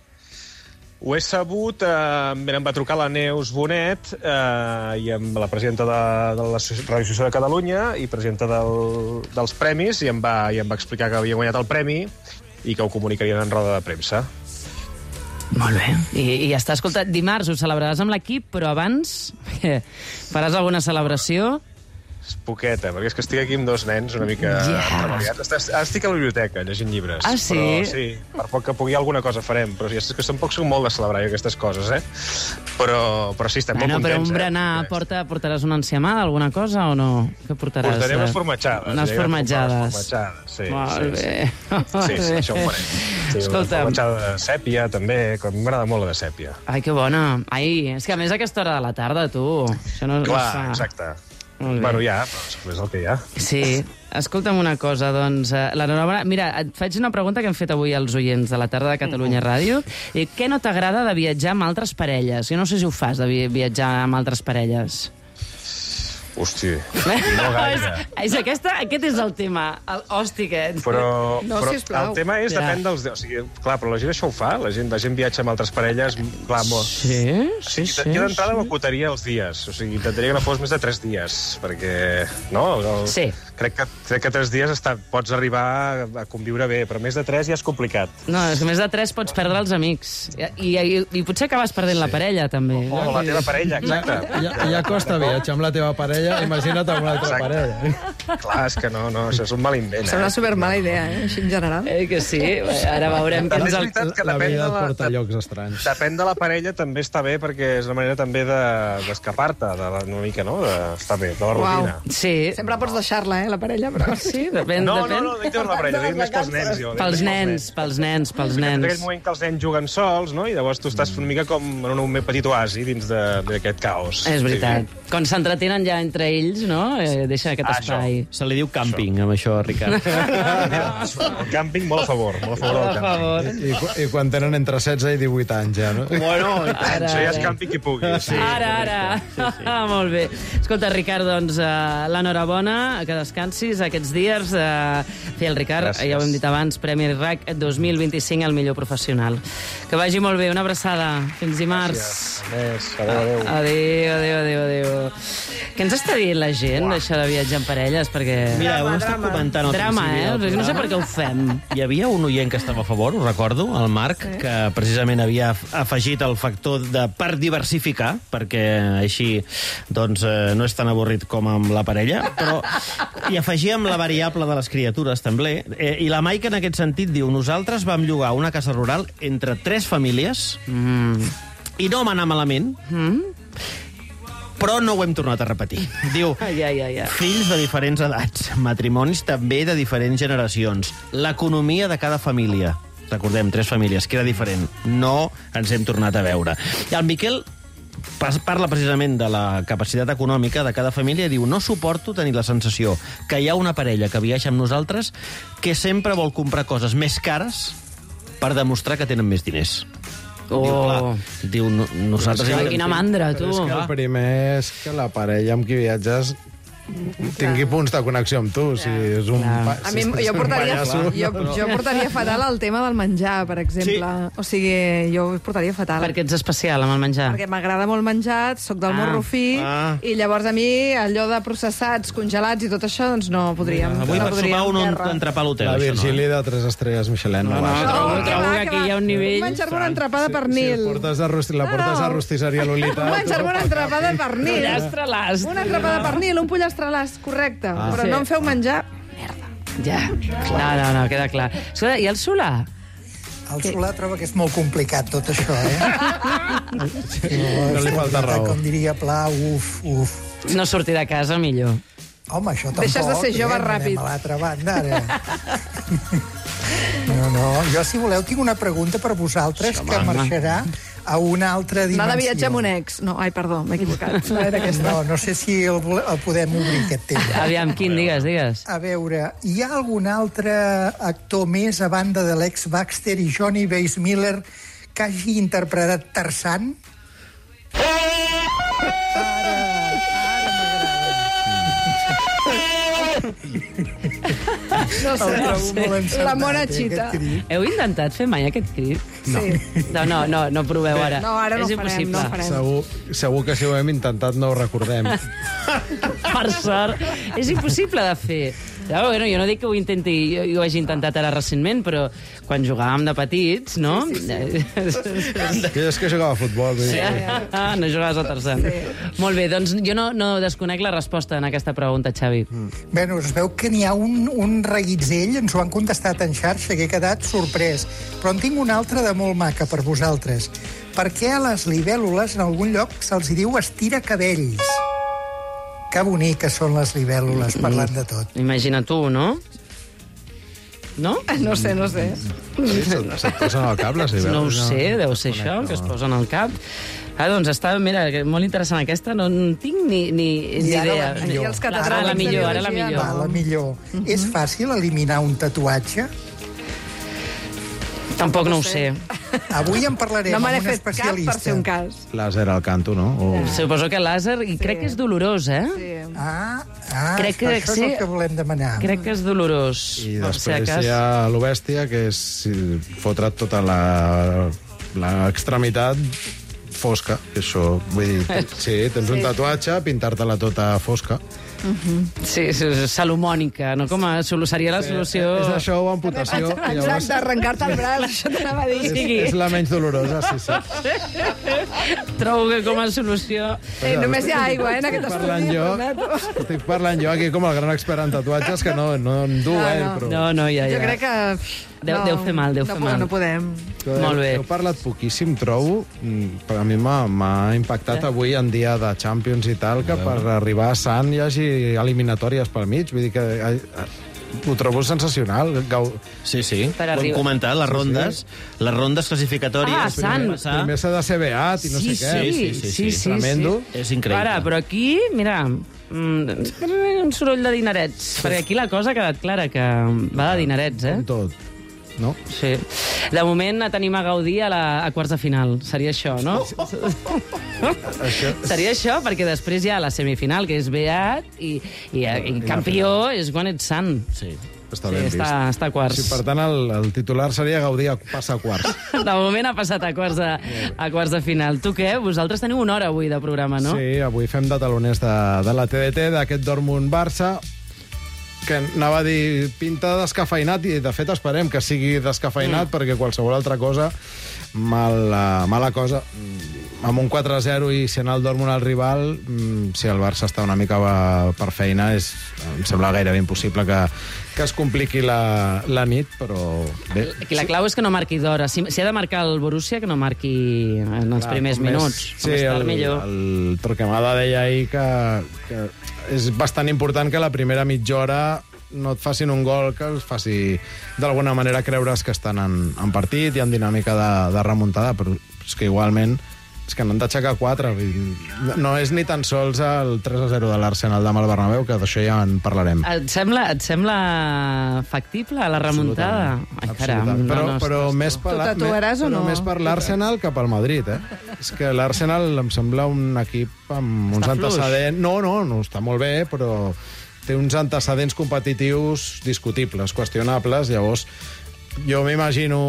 S30: Ho he sabut, em va trucar la Neus Bonet, i amb la presidenta de l'Associació de Catalunya i presidenta dels premis, i em va explicar que havia guanyat el premi i que ho comunicarien en roda de premsa.
S12: Molt bé. I ja està, escolta, dimarts ho celebraràs amb l'equip, però abans faràs alguna celebració?
S30: És poqueta, perquè és que estic aquí amb 2 nens una mica treballat. Estic a la biblioteca, llegint llibres.
S12: Ah, sí?
S30: Però sí, per poc que pugui alguna cosa farem. Però ja saps que tampoc soc molt de celebrar jo aquestes coses, Però sí, estem molt contents.
S12: Però un berenar portaràs una enciamada, alguna cosa, o no? Què portaràs?
S30: Portaré unes formatjades.
S12: Unes formatjades.
S30: Sí.
S12: Molt bé.
S30: Sí, això ho farem. Sí, una formatjada de sèpia, també, que a mi m'agrada molt la de sèpia.
S12: Ai, que bona. Ai, és que a més a aquesta hora de la tarda, tu, això no es fa.
S30: Clar, exacte. Bueno, ja, però és el que hi ha.
S12: Sí. Escolta'm una cosa, doncs, l'enhorabona. Mira, et faig una pregunta que hem fet avui als oients de la tarda de Catalunya Ràdio. Què no t'agrada de viatjar amb altres parelles? Jo no sé si ho fas, de viatjar amb altres parelles.
S30: Hosti, no gaire.
S12: Aquest és el tema, hosti aquest.
S30: Però
S12: No, sisplau.
S30: el tema és, depèn dels... O sigui, clar, però la gent això ho fa, la gent viatja amb altres parelles, clar,
S12: Sí.
S30: Jo d'entrada m'acotaria els dies, o sigui, intentaria que no fos més de 3 dies, perquè, no?
S12: Sí.
S30: Crec que 3 dies pots arribar a conviure bé, però més de 3 ja és complicat.
S12: No, és que més de 3 pots perdre els amics. I potser acabes perdent la parella, també.
S30: O la teva parella, exacte.
S2: Ja costa viatjar amb la teva parella, imagina't amb una altra parella.
S30: Clar, és que no, això és un mal invent.
S28: Sembla supermala idea, així en general.
S12: Que sí, ara veurem què
S30: ens... És veritat que
S2: la vida et porta a llocs estranys.
S30: Depèn de la parella, també està bé, perquè és una manera també d'escapar-te una mica, no? Està bé, de la rutina.
S12: Sí.
S28: Sempre pots deixar-la, la parella, però...
S12: Sí, depèn.
S30: No, dic de la parella, dic més pels nens, jo.
S12: Pels nens.
S30: En aquell moment que els nens juguen sols, no? I llavors tu estàs una mica com en un petit oasi dins d'aquest caos.
S12: És veritat. Quan s'entretenen ja entre ells, no? Deixa aquest espai.
S8: Se li diu càmping, amb això, Ricard.
S30: El càmping molt a favor del càmping.
S2: I quan tenen entre 16 i 18 anys, ja, no?
S30: Bueno, això ja és càmping qui pugui.
S12: Ara. Molt bé. Escolta, Ricard, doncs, l'enhorabona, que descansis aquests dies. Fer el Ricard, ja ho hem dit abans, Premi RAC 2025 al millor professional. Que vagi molt bé, una abraçada. Fins dimarts. Adéu. Què ens està dient la gent d'això de viatjar en parelles? Perquè...
S8: Mira, ho estat comentant al principi.
S12: No sé per què ho fem.
S8: Hi havia un oient que estava a favor, ho recordo, el Marc, que precisament havia afegit el factor per diversificar, perquè així doncs, no és tan avorrit com amb la parella, però hi afegíem la variable de les criatures, també. I la Maica, en aquest sentit, diu: nosaltres vam llogar una casa rural entre 3 famílies i no m'anà malament, però no ho hem tornat a repetir. Diu, fills de diferents edats, matrimonis també de diferents generacions, l'economia de cada família. Recordem, 3 famílies, que era diferent. No ens hem tornat a veure. I el Miquel parla precisament de la capacitat econòmica de cada família i diu: no suporto tenir la sensació que hi ha una parella que viatja amb nosaltres que sempre vol comprar coses més cares per demostrar que tenen més diners. Diu, nosaltres...
S12: Quina mandra, tu.
S2: És que el primer és que la parella amb qui viatges tingui punts de connexió amb tu. Si és un
S28: a mi, jo portaria fatal el tema del menjar, per exemple. O sigui, jo ho portaria fatal.
S12: Perquè ets especial amb el menjar.
S28: Perquè m'agrada molt menjar, soc del morro fi, i llavors a mi allò de processats, congelats i tot això, doncs no podríem.
S8: Avui per sopar un entrepà a l'hotel.
S2: La Virgili de 3 estrelles Michelin.
S12: Trobo que aquí hi ha un nivell...
S28: Menjar-me una entrepà de pernil.
S2: Si la portes a rostisseria Lolita...
S28: Menjar-me una entrepà de pernil. Una entrepà de pernil, un pollastrelàs, correcte. Però no em feu menjar...
S12: Ja, no, queda clar. Escolta, i el Solà?
S10: El Solà troba que és molt complicat, tot això,
S2: No li falta raó.
S10: Com diria Pla, uf.
S12: No sortir de casa, millor.
S10: Home, això tampoc.
S28: Deixes de ser jove ràpid.
S10: Anem a l'altra banda, ara. No, jo, si voleu, tinc una pregunta per vosaltres que marxarà a una altra dimensió.
S28: Anar de viatge amb un ex. No, ai, perdó, m'he equivocat.
S10: No sé si el podem obrir, aquest tema.
S12: Aviam, quin, digues.
S10: A veure, hi ha algun altre actor més, a banda de l'ex Baxter i Johnny Weissmuller, que hagi interpretat Tarzan?
S28: No sé. La mona xita.
S12: Heu intentat fer mai aquest crit?
S28: Sí.
S12: No proveu ara.
S28: No, ara no
S12: és
S28: farem, no farem.
S2: Segur que si ho hem intentat no ho recordem.
S12: Per sort. És impossible de fer. Ja, bueno, jo no dic que ho intenti, jo ho hagi intentat ara recentment, però quan jugàvem de petits, no?
S2: Sí. És que jugava a futbol.
S12: Sí. No jugaves a Tarzan. Sí. Molt bé, doncs jo no desconec la resposta en aquesta pregunta, Xavi.
S10: Bueno, es veu que n'hi ha un reguitzell, ens ho han contestat en xarxa, que he quedat sorprès. Però en tinc una altra de molt maca per vosaltres. Per què a les libèl·lules en algun lloc se'ls diu estiracabells? Que boniques són les libèl·lules, parlant de tot.
S12: Imagina tu, no? No?
S28: No sé.
S2: Sí, se't posen al cap, les libèl·lules.
S12: No ho sé, deu ser això, que es posen al cap. Doncs està, mira, molt interessant aquesta, no en tinc ni idea.
S28: I els
S12: Ara la millor.
S10: És fàcil eliminar un tatuatge?
S12: Tampoc no ho sé.
S10: Avui en parlarem
S28: No me n'he
S10: amb un
S28: fet cap
S10: especialista.
S28: per ser un cas.
S2: Làser al canto, no?
S12: Suposo que làser, i crec que és dolorós,
S28: Sí.
S12: Crec que
S10: això és el que volem demanar.
S12: Crec que és dolorós.
S2: I després hi ha l'Obèstia, que és fotre't tota l'extremitat fosca. Això, vull dir, sí, tens un tatuatge, pintar-te-la tota fosca.
S12: Sí, salomònica, no? Com seria la solució...
S2: És això o amputació.
S28: Exacte, arrencar-te el braç, això t'anava a dir.
S2: És la menys dolorosa, sí.
S12: Trobo que com a solució...
S28: Només hi ha aigua, en aquest estudi.
S2: Estic parlant jo aquí com el gran expert en tatuatges, que no en du, però...
S12: No, ja.
S28: Jo crec que...
S12: Deu fer mal,
S28: No podem.
S12: Molt bé.
S2: Heu parlat poquíssim, trobo. A mi m'ha impactat avui en dia de Champions i tal, que per arribar a Sant hi hagi eliminatòries pel mig. Vull dir que ho trobo sensacional.
S8: Sí. Ho hem comentat, les rondes classificatòries.
S2: Primer s'ha de ser beat i no sé què.
S8: Sí.
S2: Tremendo.
S8: És increïble.
S12: Ara, però aquí, mira, un soroll de dinerets. Perquè aquí la cosa ha quedat clara, que va de dinerets,
S2: Tot. No?
S12: Sí. De moment tenim a Gaudí a quarts de final. Seria això, no? Seria això, perquè després hi ha la semifinal, que és Beat, i campió és quan ets Sant.
S2: Sí. Està ben vist.
S12: Està a quarts.
S2: Sí, per tant, el titular seria Gaudí passa a quarts.
S12: De moment ha passat a quarts de final. Tu què? Vosaltres teniu una hora avui de programa, no?
S2: Sí, avui fem de taloners de la TDT, d'aquest Dortmund-Barça, que anava a dir pinta descafeinat, i de fet esperem que sigui descafeinat, perquè qualsevol altra cosa, mala cosa. Amb un 4-0 i sent el Dortmund el rival, si el Barça està una mica per feina, em sembla gairebé impossible que es compliqui la nit, però bé.
S12: Aquí la clau és que no marqui d'hora. Si ha de marcar el Borussia, que no marqui en els primers minuts.
S2: Sí, el Torquemada deia ahir que és bastant important que la primera mitja hora no et facin un gol que els faci d'alguna manera creure's que estan en partit i en dinàmica de remuntada, però és que igualment és que n'han d'aixecar 4. No és ni tan sols el 3-0 de l'Arsenal demà al Bernabéu, que d'això ja en parlarem.
S12: Et sembla factible la remuntada? Ai, caram.
S2: Però més per l'Arsenal que pel Madrid, És que l'Arsenal em sembla un equip amb uns antecedents... No, està molt bé, però té uns antecedents competitius discutibles, qüestionables. Llavors, jo m'imagino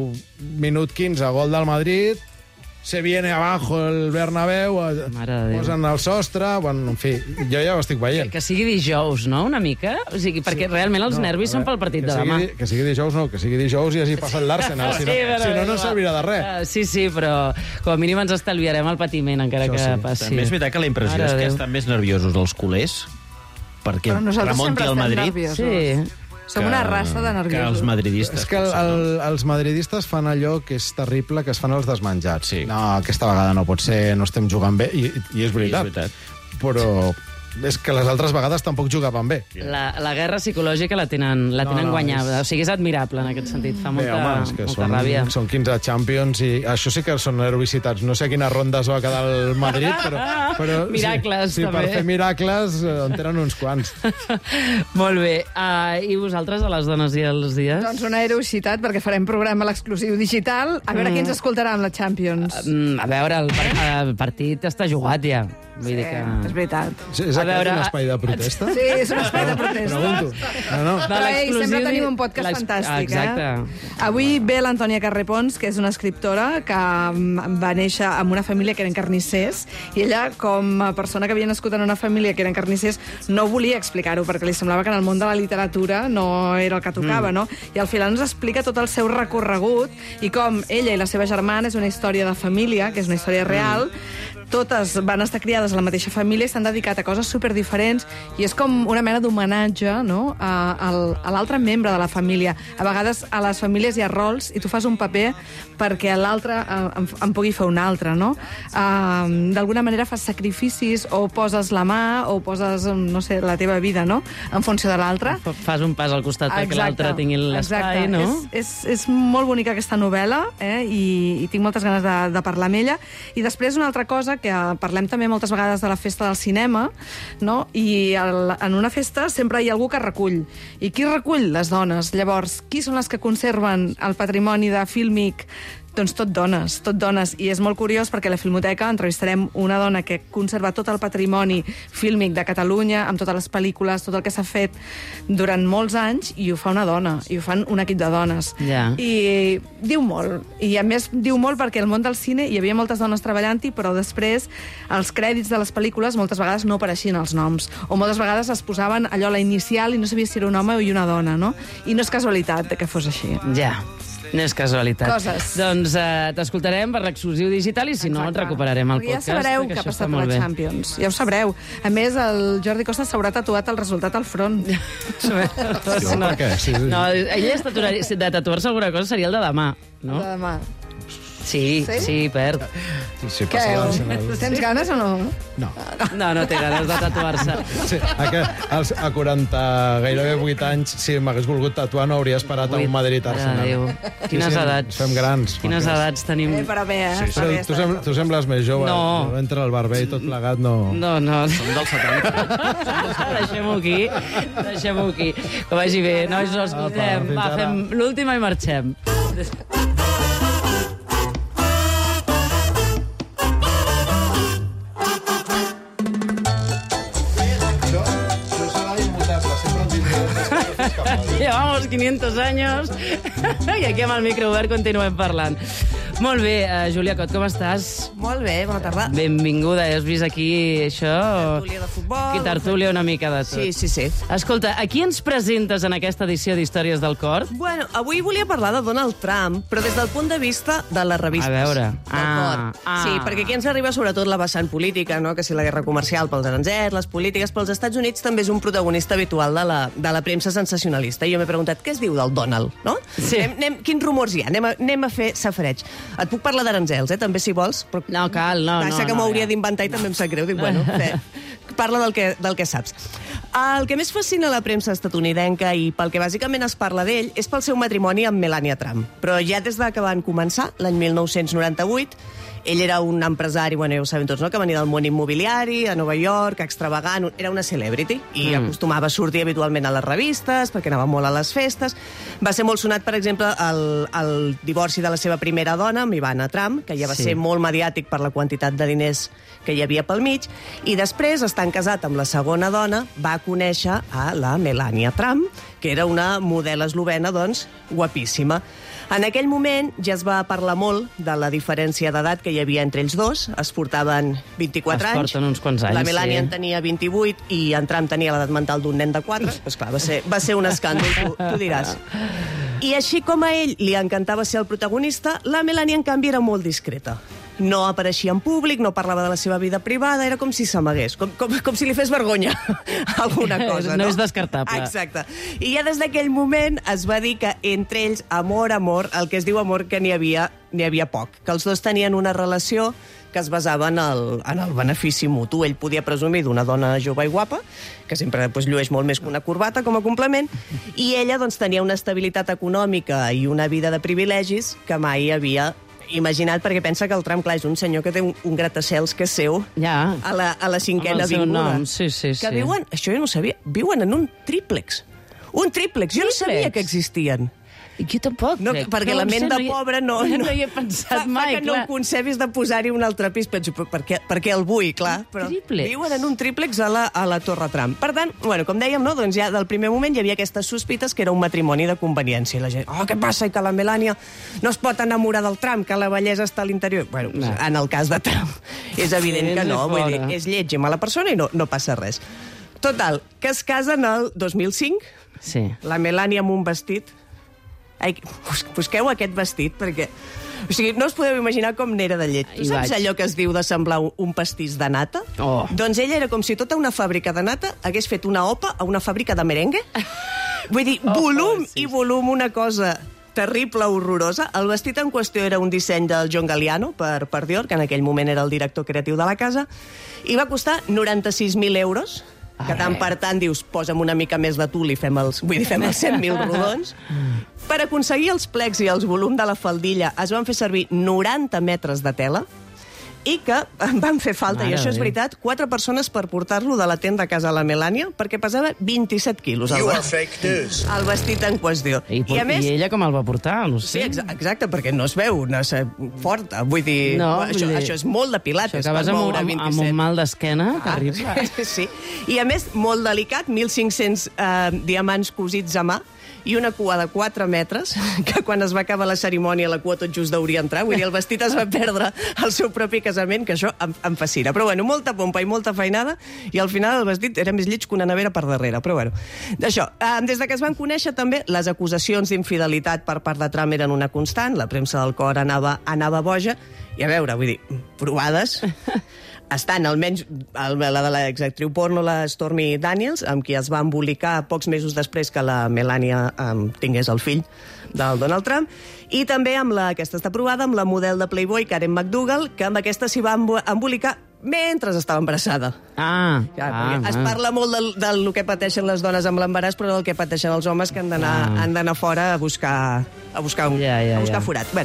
S2: minut 15, gol del Madrid, se viene abajo el Bernabéu, posen el sostre... Bueno, en fi, jo ja ho estic veient.
S12: Que sigui dijous, no?, una mica? O sigui, perquè realment els nervis són pel partit de demà.
S2: Que sigui dijous, no, que sigui dijous i hagi passat l'Arsenal. Si no servirà de res.
S12: Sí, però com a mínim ens estalviarem el patiment, encara que passi.
S8: També és veritat que la impressió és que estan més nerviosos els culers perquè remonti el Madrid.
S28: Sí. Som una raça de nerviosos.
S8: Que els madridistes.
S2: És que els madridistes fan allò que és terrible, que es fan els desmenjats. No, aquesta vegada no pot ser, no estem jugant bé, i és veritat. Però és que les altres vegades tampoc jugaven bé.
S12: La guerra psicològica la tenen guanyada. O sigui, és admirable en aquest sentit. Fa molta ràbia.
S2: Són 15 Champions i això sí que són nervositats. No sé a quines rondes va quedar el Madrid, però
S12: miracles,
S2: sí,
S12: també.
S2: Per fer miracles en tenen uns quants.
S12: Molt bé. I vosaltres, a les dones i els dies?
S28: Doncs una heroïcitat, perquè farem programa a l'exclusiu digital. A veure qui ens escoltarà amb la Champions.
S12: A veure, el partit està jugat ja. Vull dir que...
S28: és veritat.
S2: És aquest un espai de protesta?
S28: Sí, és un espai de protesta.
S2: Pregunto.
S28: Sempre tenim un podcast fantàstic.
S12: Exacte.
S28: Avui ve l'Antònia Carrepons, que és una escriptora que va néixer en una família que eren carnissers, i ella, com a persona que havia nascut en una família que eren carnissers, no volia explicar-ho, perquè li semblava que en el món de la literatura no era el que tocava, no? I al final ens explica tot el seu recorregut i com ella i la seva germana, és una història de família, que és una història real, totes van estar criades a la mateixa família i s'han dedicat a coses superdiferents, i és com una mena d'homenatge, no?, a l'altre membre de la família. A vegades a les famílies hi ha rols i tu fas un paper perquè l'altre en pugui fer un altre, no? D'alguna manera fas sacrificis, o poses la mà o poses, no sé, la teva vida, no?, en funció de l'altre.
S12: Fas un pas al costat perquè l'altre tingui l'espai, no?
S28: És molt bonica aquesta novel·la, i tinc moltes ganes de parlar amb ella. I després una altra cosa, que parlem també moltes vegades de la festa del cinema, no? I en una festa sempre hi ha algú que recull. I qui recull? Les dones. Llavors, qui són les que conserven el patrimoni de fílmic Doncs tot dones. I és molt curiós perquè a la Filmoteca entrevistarem una dona que conserva tot el patrimoni fílmic de Catalunya, amb totes les pel·lícules, tot el que s'ha fet durant molts anys, i ho fa una dona, i ho fan un equip de dones. I diu molt. I a més diu molt perquè al món del cine hi havia moltes dones treballant-hi, però després els crèdits de les pel·lícules moltes vegades no apareixien els noms, o moltes vegades es posaven allò a la inicial i no sabia si era un home o una dona, no? I no és casualitat que fos així.
S12: No és casualitat.
S28: Coses.
S12: Doncs t'escoltarem per l'exclusiu digital i si no et recuperarem el podcast.
S28: Ja sabreu què ha passat a la Champions. Ja ho sabreu. A més, el Jordi Costa s'haurà tatuat el resultat al front.
S12: No, ell de tatuar-se alguna cosa seria el de demà, no?
S28: El de demà.
S12: Sí, perd.
S28: Què? Tens ganes o no?
S2: No
S12: té ganes de tatuar-se.
S2: Sí, a 40, gairebé 8 anys, si m'hagués volgut tatuar no hauria esperat a un Madrid-Arsenal.
S12: Quines edats?
S2: Fem grans.
S12: Quines edats tenim?
S28: Però bé,
S2: Tu sembles més jove.
S12: No.
S2: Entre el barber i tot plegat, no.
S12: No.
S8: Som dels
S12: 70. Deixem-ho aquí. Que vagi bé. Nois, ho escoltem. Va, fem l'última i marxem. Llevamos 500 años i aquí amb el micro obert continuem parlant. Molt bé, Júlia Cot, com estàs?
S4: Molt bé, bona tarda.
S12: Benvinguda, has vist aquí això?
S4: Tertúlia de futbol.
S12: Aquí tertúlia una mica de tot.
S4: Sí.
S12: Escolta, a qui ens presentes en aquesta edició d'Històries del Cor?
S4: Bueno, avui volia parlar de Donald Trump, però des del punt de vista de les revistes.
S12: A veure.
S4: Del Cor. Sí, perquè aquí ens arriba sobretot la vessant política, no? Que si la guerra comercial pels aranzels, les polítiques pels Estats Units, també és un protagonista habitual de la premsa sensacionalista. I jo m'he preguntat, què es diu del Donald, no?
S12: Sí.
S4: Quins rumors hi ha? Anem a fer safareig. Et puc parlar d'aranzels, també, si vols. Però...
S12: No, cal, no.
S4: Vaja, que m'ho hauria d'inventar i també em sap greu. Dic, bueno, parla del que saps. El que més fascina la premsa estatunidenca i pel que bàsicament es parla d'ell és pel seu matrimoni amb Melania Trump. Però ja des que van començar, l'any 1998, ell era un empresari, bueno, ja ho sabem tots, no?, que venia del món immobiliari, a Nova York, extravagant, era una celebrity, i acostumava a sortir habitualment a les revistes, perquè anava molt a les festes. Va ser molt sonat, per exemple, el divorci de la seva primera dona, amb Ivana Trump, que ja va ser molt mediàtic per la quantitat de diners que hi havia pel mig, i després, estant casat amb la segona dona, va conèixer a la Melania Trump, que era una model eslovena, doncs, guapíssima. En aquell moment ja es va parlar molt de la diferència d'edat que hi havia entre ells dos. Es portaven 24 anys.
S12: Es porten uns quants anys,
S4: la Melania en tenia 28 i en Trump tenia l'edat mental d'un nen de 4. Pues clar, va ser un escàndol, tu diràs. I així com a ell li encantava ser el protagonista, la Melania, en canvi, era molt discreta. No apareixia en públic, no parlava de la seva vida privada, era com si s'amagués, com si li fes vergonya alguna cosa, no?
S12: No és descartable.
S4: Exacte. I ja des d'aquell moment es va dir que entre ells, amor, el que es diu amor, que n'hi havia poc, que els dos tenien una relació que es basava en el benefici mutu. Ell podia presumir d'una dona jove i guapa, que sempre llueix molt més que una corbata com a complement, i ella doncs, tenia una estabilitat econòmica i una vida de privilegis que mai havia imaginat, perquè pensa que el Trump, clar, és un senyor que té un gratacels que és seu a la cinquena avinguda.
S12: Sí.
S4: Que viuen, això jo no sabia, viuen en un tríplex. Un tríplex, jo no sabia que existien.
S12: Jo tampoc.
S4: No, perquè la ment de pobre no
S12: hi he pensat mai,
S4: clar. No ho concebis de posar-hi un altre pis, penso, perquè el vull, clar. Però viuen en un tríplex a la Torre Trump. Per tant, bueno, com dèiem, no, doncs ja del primer moment hi havia aquestes sospites que era un matrimoni de conveniència. I la gent, què passa? I que la Melania no es pot enamorar del Trump, que la bellesa està a l'interior. Bueno, en el cas de Trump és evident que no. Vull dir, és lleig i mala persona i no passa res. Total, que es casen el 2005.
S12: Sí.
S4: La Melania amb un vestit. Busqueu aquest vestit, perquè... O sigui, no us podeu imaginar com n'era de lleig. Tu saps allò que es diu de semblar un pastís de nata? Doncs ella era com si tota una fàbrica de nata hagués fet una opa a una fàbrica de merengue. Vull dir, volum i volum, una cosa terrible, horrorosa. El vestit en qüestió era un disseny del John Galliano per Dior, que en aquell moment era el director creatiu de la casa, i va costar 96.000 euros, que tant per tant dius, posa'm una mica més de tul i fem els 100.000 rodons. Per aconseguir els plecs i els volums de la faldilla es van fer servir 90 metres de tela, i que van fer falta, i això és veritat, 4 persones per portar-lo de la tenda a casa a la Melània, perquè pesava 27 quilos el vestit en qüestió.
S12: I ella com el va portar? No sé.
S4: Sí, exacte, perquè no es veu forta. Vull dir, això és molt de pilates per moure 27.
S12: Amb un mal d'esquena terrible.
S4: Sí, i a més, molt delicat, 1.500 diamants cosits a mà, i una cua de 4 metres, que quan es va acabar la cerimònia la cua tot just deuria entrar. Vull dir, el vestit es va perdre al seu propi casament, que això em fascina. Però bueno, molta pompa i molta feinada, i al final el vestit era més lleig que una nevera per darrere. Però bueno, d'això. Des de que es van conèixer també, les acusacions d'infidelitat per part de Trump eren una constant, la premsa del cor anava boja, i a veure, vull dir, provades... estan almenys la de l'exactriu porno, la Stormy Daniels, amb qui es va embolicar pocs mesos després que la Melania tingués el fill del Donald Trump, i també aquesta està provada amb la model de Playboy, Karen McDougal, que amb aquesta s'hi va embolicar mentre estava embarassada. Es parla molt del que pateixen les dones amb l'embaràs, però del que pateixen els homes, que han d'anar fora a buscar forat. Bueno,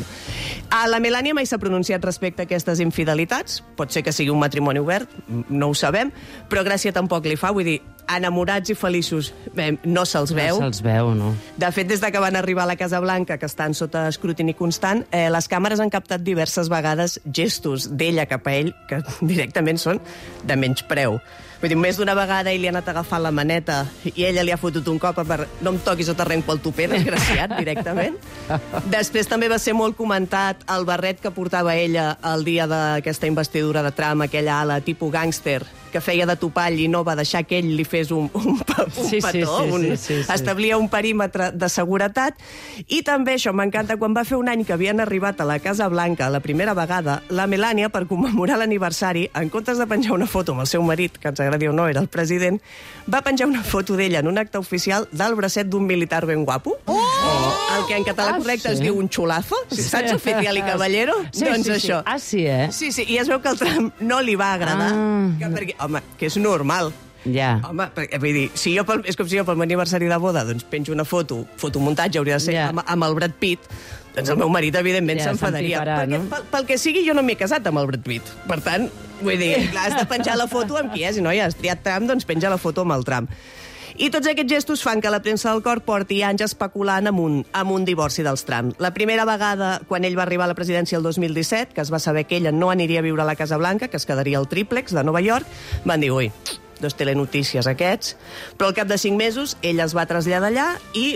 S4: la Melania mai s'ha pronunciat respecte a aquestes infidelitats. Pot ser que sigui un matrimoni obert, no ho sabem, però gràcia tampoc li fa. Vull dir, enamorats i feliços no se'ls veu.
S12: No se'ls veu, no.
S4: De fet, des que van arribar a la Casa Blanca, que estan sota escrutini constant, les càmeres han captat diverses vegades gestos d'ella cap a ell que directament són de menyspreu. Vull dir, més d'una vegada ell li ha anat a agafar la maneta i ella li ha fotut un cop per no em toquis o t'arrenco el tupé, desgraciat, directament. Després també va ser molt comentat el barret que portava ella el dia d'aquesta investidura de Trump, aquella ala tipus gàngster, que feia de topall i no va deixar que ell li fes un petó, establia un perímetre de seguretat. I també, això m'encanta, quan va fer un any que havien arribat a la Casa Blanca la primera vegada, la Melania, per commemorar l'aniversari, en comptes de penjar una foto amb el seu marit, que ens agradi o no, era el president, va penjar una foto d'ella en un acte oficial del bracet d'un militar ben guapo, el que en català correcte es diu un xulazo, saps, oficial i caballero? Doncs això.
S12: Sí,
S4: Sí, i es veu que al Trump no li va agradar, home, que és normal.
S12: Ja.
S4: Home, vull dir, és com si jo pel meu aniversari de boda doncs penjo una fotomuntatge, hauria de ser amb el Brad Pitt, doncs el meu marit, evidentment, s'enfadaria. Perquè pel que sigui, jo no m'he casat amb el Brad Pitt. Per tant, vull dir, clar, has de penjar la foto amb qui és, i no, ja has triat Trump, doncs penja la foto amb el Trump. I tots aquests gestos fan que la premsa del cor porti anys especulant amb un divorci dels Trump. La primera vegada, quan ell va arribar a la presidència el 2017, que es va saber que ella no aniria a viure a la Casa Blanca, que es quedaria al triplex de Nova York, van dir, ui, dos telenotícies aquests, però al cap de 5 mesos ella es va traslladar allà i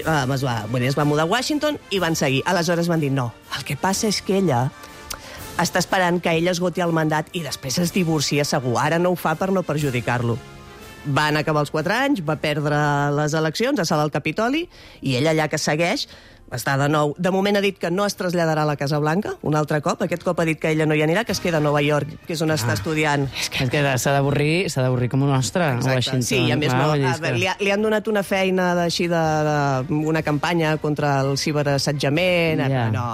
S4: es va mudar a Washington i van seguir. Aleshores van dir, no, el que passa és que ella està esperant que ell esgoti el mandat i després es divorcia segur. Ara no ho fa per no perjudicar-lo. Van acabar els 4 anys, va perdre les eleccions a sala del Capitoli, i ell allà que segueix està de nou. De moment ha dit que no es traslladarà a la Casa Blanca, un altre cop. Aquest cop ha dit que ella no hi anirà, que es queda a Nova York, que és on està estudiant.
S12: És que s'ha d'avorrir com un ostre a Washington.
S4: Sí, i a més li han donat una feina així d'una campanya contra el ciberassetjament.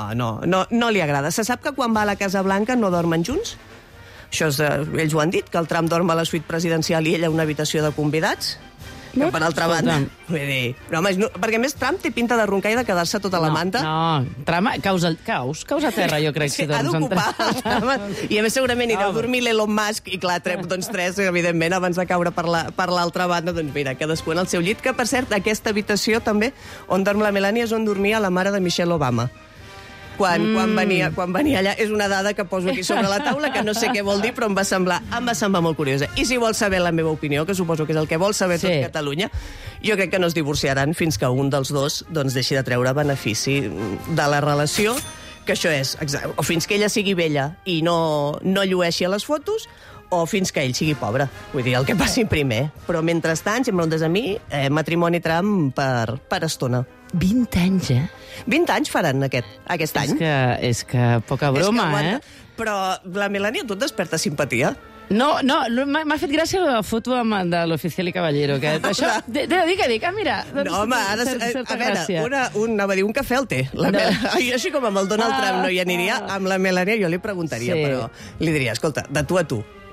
S4: No li agrada. Se sap que quan va a la Casa Blanca no dormen junts? Això ells ho han dit, que el Trump dorm a la suite presidencial i ella a una habitació de convidats. Que per altra banda... Vull dir... Perquè a més Trump té pinta de roncar i de quedar-se tota la manta.
S12: No, Trump causa terra, jo crec.
S4: Ha d'ocupar el Trump. I a més segurament hi deu dormir l'Elon Musk i clar, doncs 3, evidentment, abans de caure per l'altra banda, doncs mira, cadascú en el seu llit. Que, per cert, aquesta habitació també, on dorm la Melania, és on dormia la mare de Michelle Obama. Quan venia allà, és una dada que poso aquí sobre la taula, que no sé què vol dir, però em va semblar molt curiosa. I si vols saber la meva opinió, que suposo que és el que vol saber tot Catalunya, jo crec que no es divorciaran fins que un dels dos doncs, deixi de treure benefici de la relació, que això és, o fins que ella sigui vella i no llueixi a les fotos, o fins que ell sigui pobre. Vull dir, el que passi primer. Però mentrestant, si em preguntes a mi, matrimoni Trump per estona.
S12: 20 anys,
S4: 20 anys faran aquest any.
S12: És que poca broma,
S4: Però la Melania, tu et desperta simpatia?
S12: No, m'ha fet gràcia la foto de l'oficial i caballero. Que això, de dir que dic, mira...
S4: No, home, a veure, un cafè el té. Jo així com amb el Donald Trump no hi aniria, amb la Melania jo li preguntaria, però li diria, escolta, de tu a tu,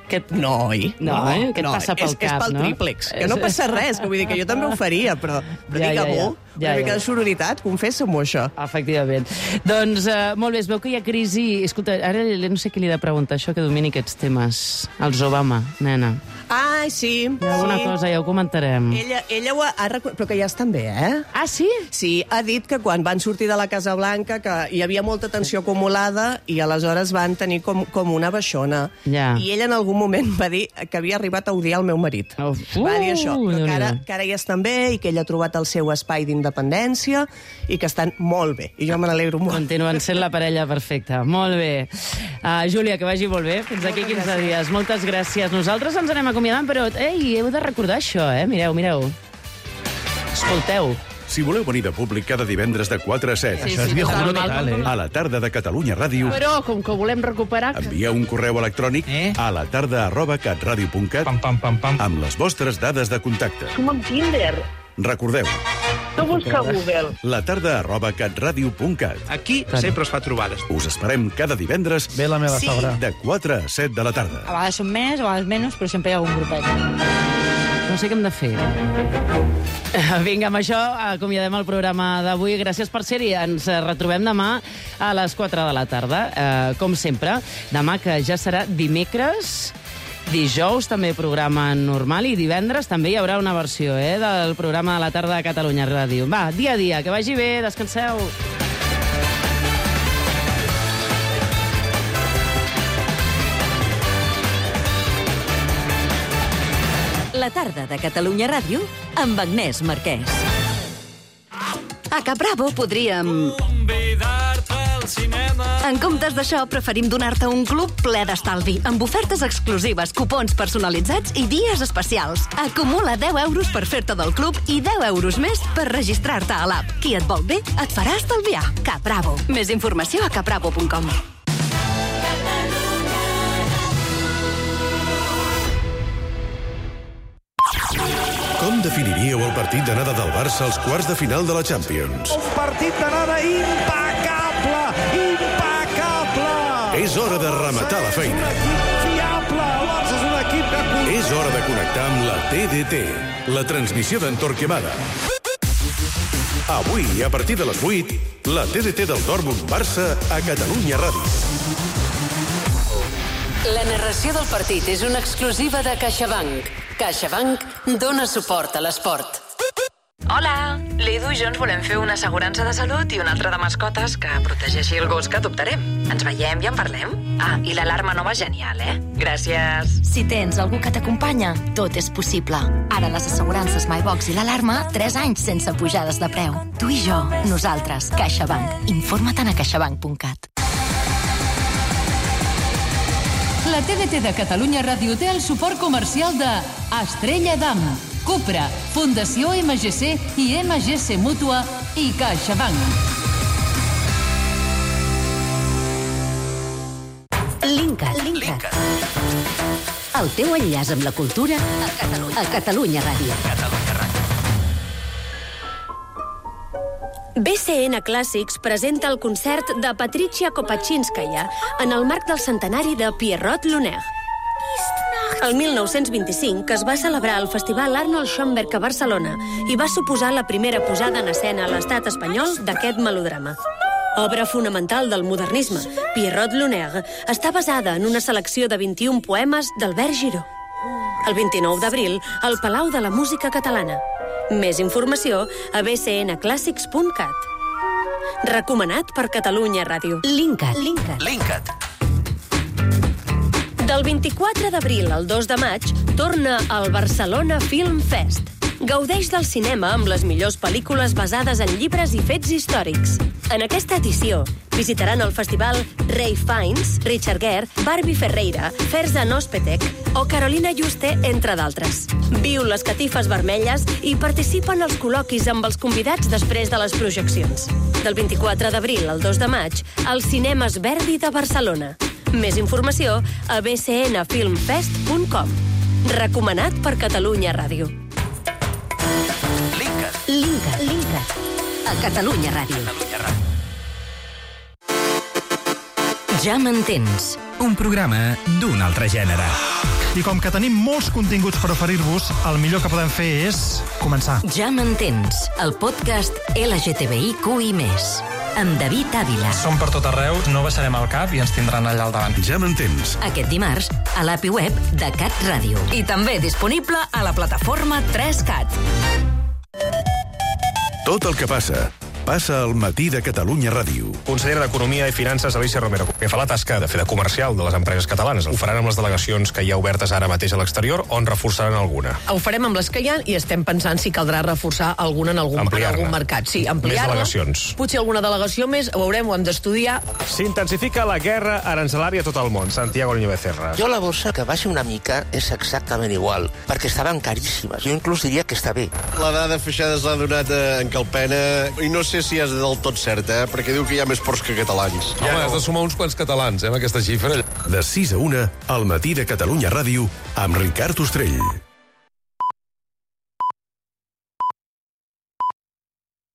S4: No,
S12: què et passa pel cap,
S4: és pel
S12: no?
S4: tríplex, que no passa res, que vull dir que jo també ho faria, però digue-m'ho, una mica de sororitat, confessa-m'ho, això.
S12: Efectivament. Doncs, molt bé, es veu que hi ha crisi... Escolta, ara no sé qui li he de preguntar això, que domini aquests temes. Els Obama, nena.
S4: Ai, sí.
S12: Alguna cosa, ja ho comentarem.
S4: Ella ho ha reconegut, però que ja estan bé, eh?
S12: Ah, sí?
S4: Sí, ha dit que quan van sortir de la Casa Blanca que hi havia molta tensió acumulada i aleshores van tenir com una baixona.
S12: Ja.
S4: I ella en algun moment va dir que havia arribat a odiar el meu marit. Va dir això, però que ara ja estan bé i que ella ha trobat el seu espai d'independència i que estan molt bé. I jo me n'alegro molt.
S12: Continuen sent la parella perfecta. Molt bé. Júlia, que vagi molt bé. Fins aquí 15 dies. Moltes gràcies. Nosaltres ens anem acomiadant, però heu de recordar això, Mireu. Escolteu.
S9: Si voleu venir de públic cada divendres de 4 a 7...
S12: Això és viejuno total,
S9: A la tarda de Catalunya Ràdio...
S12: Però, com que volem recuperar...
S9: Envieu un correu electrònic a latarda@catradio.cat amb les vostres dades de contacte.
S11: Com amb Tinder.
S9: Recordeu.
S11: No busca Google.
S9: latarda@catradio.cat.
S13: Aquí sempre es fa trobades.
S9: Us esperem cada divendres
S8: Ve la meva sogra.
S9: de 4 a 7 de la tarda.
S21: A vegades són més, a vegades menys, però sempre hi ha algun grupet.
S12: No sé què hem de fer. Vinga, amb això acomiadem el programa d'avui. Gràcies per ser-hi. Ens retrobem demà a les 4 de la tarda. Com sempre, demà que ja serà dimecres, dijous també programa normal i divendres també hi haurà una versió del programa de la tarda de Catalunya Ràdio. Va, dia a dia, que vagi bé, descanseu.
S1: La tarda de Catalunya Ràdio amb Agnès Marquès.
S24: A Cap Bravo podríem... En comptes d'això, preferim donar-te un club ple d'estalvi, amb ofertes exclusives, cupons personalitzats i dies especials. Acumula 10 euros per fer-te del club i 10 euros més per registrar-te a l'app. Qui et vol bé, et farà estalviar. Cap Bravo. Més informació a capbravo.com.
S23: Com definiríeu el partit d'anada del Barça als quarts de final de la Champions?
S14: Un partit d'anada impecable! Impecable!
S23: És hora de rematar la feina.
S14: És un equip fiable! El Barça és un equip que...
S23: És hora de connectar amb la TDT, la transmissió d'en Torquemada. Avui, a partir de les 8, la TDT del Dortmund-Barça a Catalunya Ràdio.
S15: La narració del partit és una exclusiva de CaixaBank. CaixaBank dona suport a l'esport.
S16: Hola! L'Edu i jo ens volem fer una assegurança de salut i una altra de mascotes que protegeixi el gos que adoptarem. Ens veiem i en parlem? Ah, i l'alarma nova genial, Gràcies.
S17: Si tens algú que t'acompanya, tot és possible. Ara les assegurances MyBox i l'alarma, 3 anys sense pujades de preu. Tu i jo, nosaltres, CaixaBank. Informa't a caixabank.cat.
S18: La TDT de Catalunya Ràdio té el suport comercial de Estrella Damm, Cupra, Fundació MGC i MGC Mútua i CaixaBank.
S1: Linkat. El teu enllaç amb la cultura a Catalunya Ràdio.
S20: BCN Clàssics presenta el concert de Patricia Kopachinskaya en el marc del centenari de Pierrot Lunaire. El 1925 es va celebrar el Festival Arnold Schoenberg a Barcelona i va suposar la primera posada en escena a l'estat espanyol d'aquest melodrama. Obra fonamental del modernisme, Pierrot Lunaire està basada en una selecció de 21 poemes d'Albert Giró. El 29 d'abril, al Palau de la Música Catalana. Més informació a bcnclassics.cat. Recomanat per Catalunya Ràdio.
S1: Linkat.
S20: Del 24 d'abril al 2 de maig torna al Barcelona Film Fest. Gaudeix del cinema amb les millors pel·lícules basades en llibres i fets històrics. En aquesta edició visitaran el festival Ray Fiennes, Richard Gere, Barbie Ferreira, Ferza Nospetek o Carolina Juste, entre d'altres. Viu les catifes vermelles i participa en els col·loquis amb els convidats després de les projeccions. Del 24 d'abril al 2 de maig, als cinemes Verdi de Barcelona. Més informació a bcnfilmfest.com. Recomanat per Catalunya Ràdio.
S1: Linkat. A Catalunya Ràdio. Ja m'entens.
S3: Un programa d'un altre gènere.
S5: I com que tenim molts continguts per oferir-vos, el millor que podem fer és començar.
S1: Ja m'entens, el podcast LGTBIQI+, amb David Ávila.
S5: Som per tot arreu, no baixarem el cap i ens tindran allà al davant.
S23: Ja m'entens.
S1: Aquest dimarts, a l'API web de Cat Ràdio. I també disponible a la plataforma 3CAT.
S23: Tot el que passa al matí de Catalunya Ràdio.
S30: Consellera d'Economia i Finances, Alicia Romero, que fa la tasca de fer de comercial de les empreses catalanes. Ho faran amb les delegacions que hi ha obertes ara mateix a l'exterior o en reforçaran alguna?
S4: Ho farem amb les que hi ha i estem pensant si caldrà reforçar alguna en algun mercat. Sí, ampliar-la.
S30: Més delegacions.
S4: Potser alguna delegació més, ho veurem, ho hem d'estudiar.
S30: S'intensifica la guerra arancelària a tot el món. Santiago Niño Becerra.
S6: Jo la borsa que baixi una mica és exactament igual, perquè estaven caríssimes. Jo inclús diria que està bé.
S7: La dada feixada s'ha donat en Calpena i no sé si és del tot cert, perquè diu que hi ha més ports que catalans.
S13: Home, has de sumar uns quants catalans, amb aquesta xifra.
S23: De 6 a 1, al matí de Catalunya Ràdio, amb Ricard Ostrell.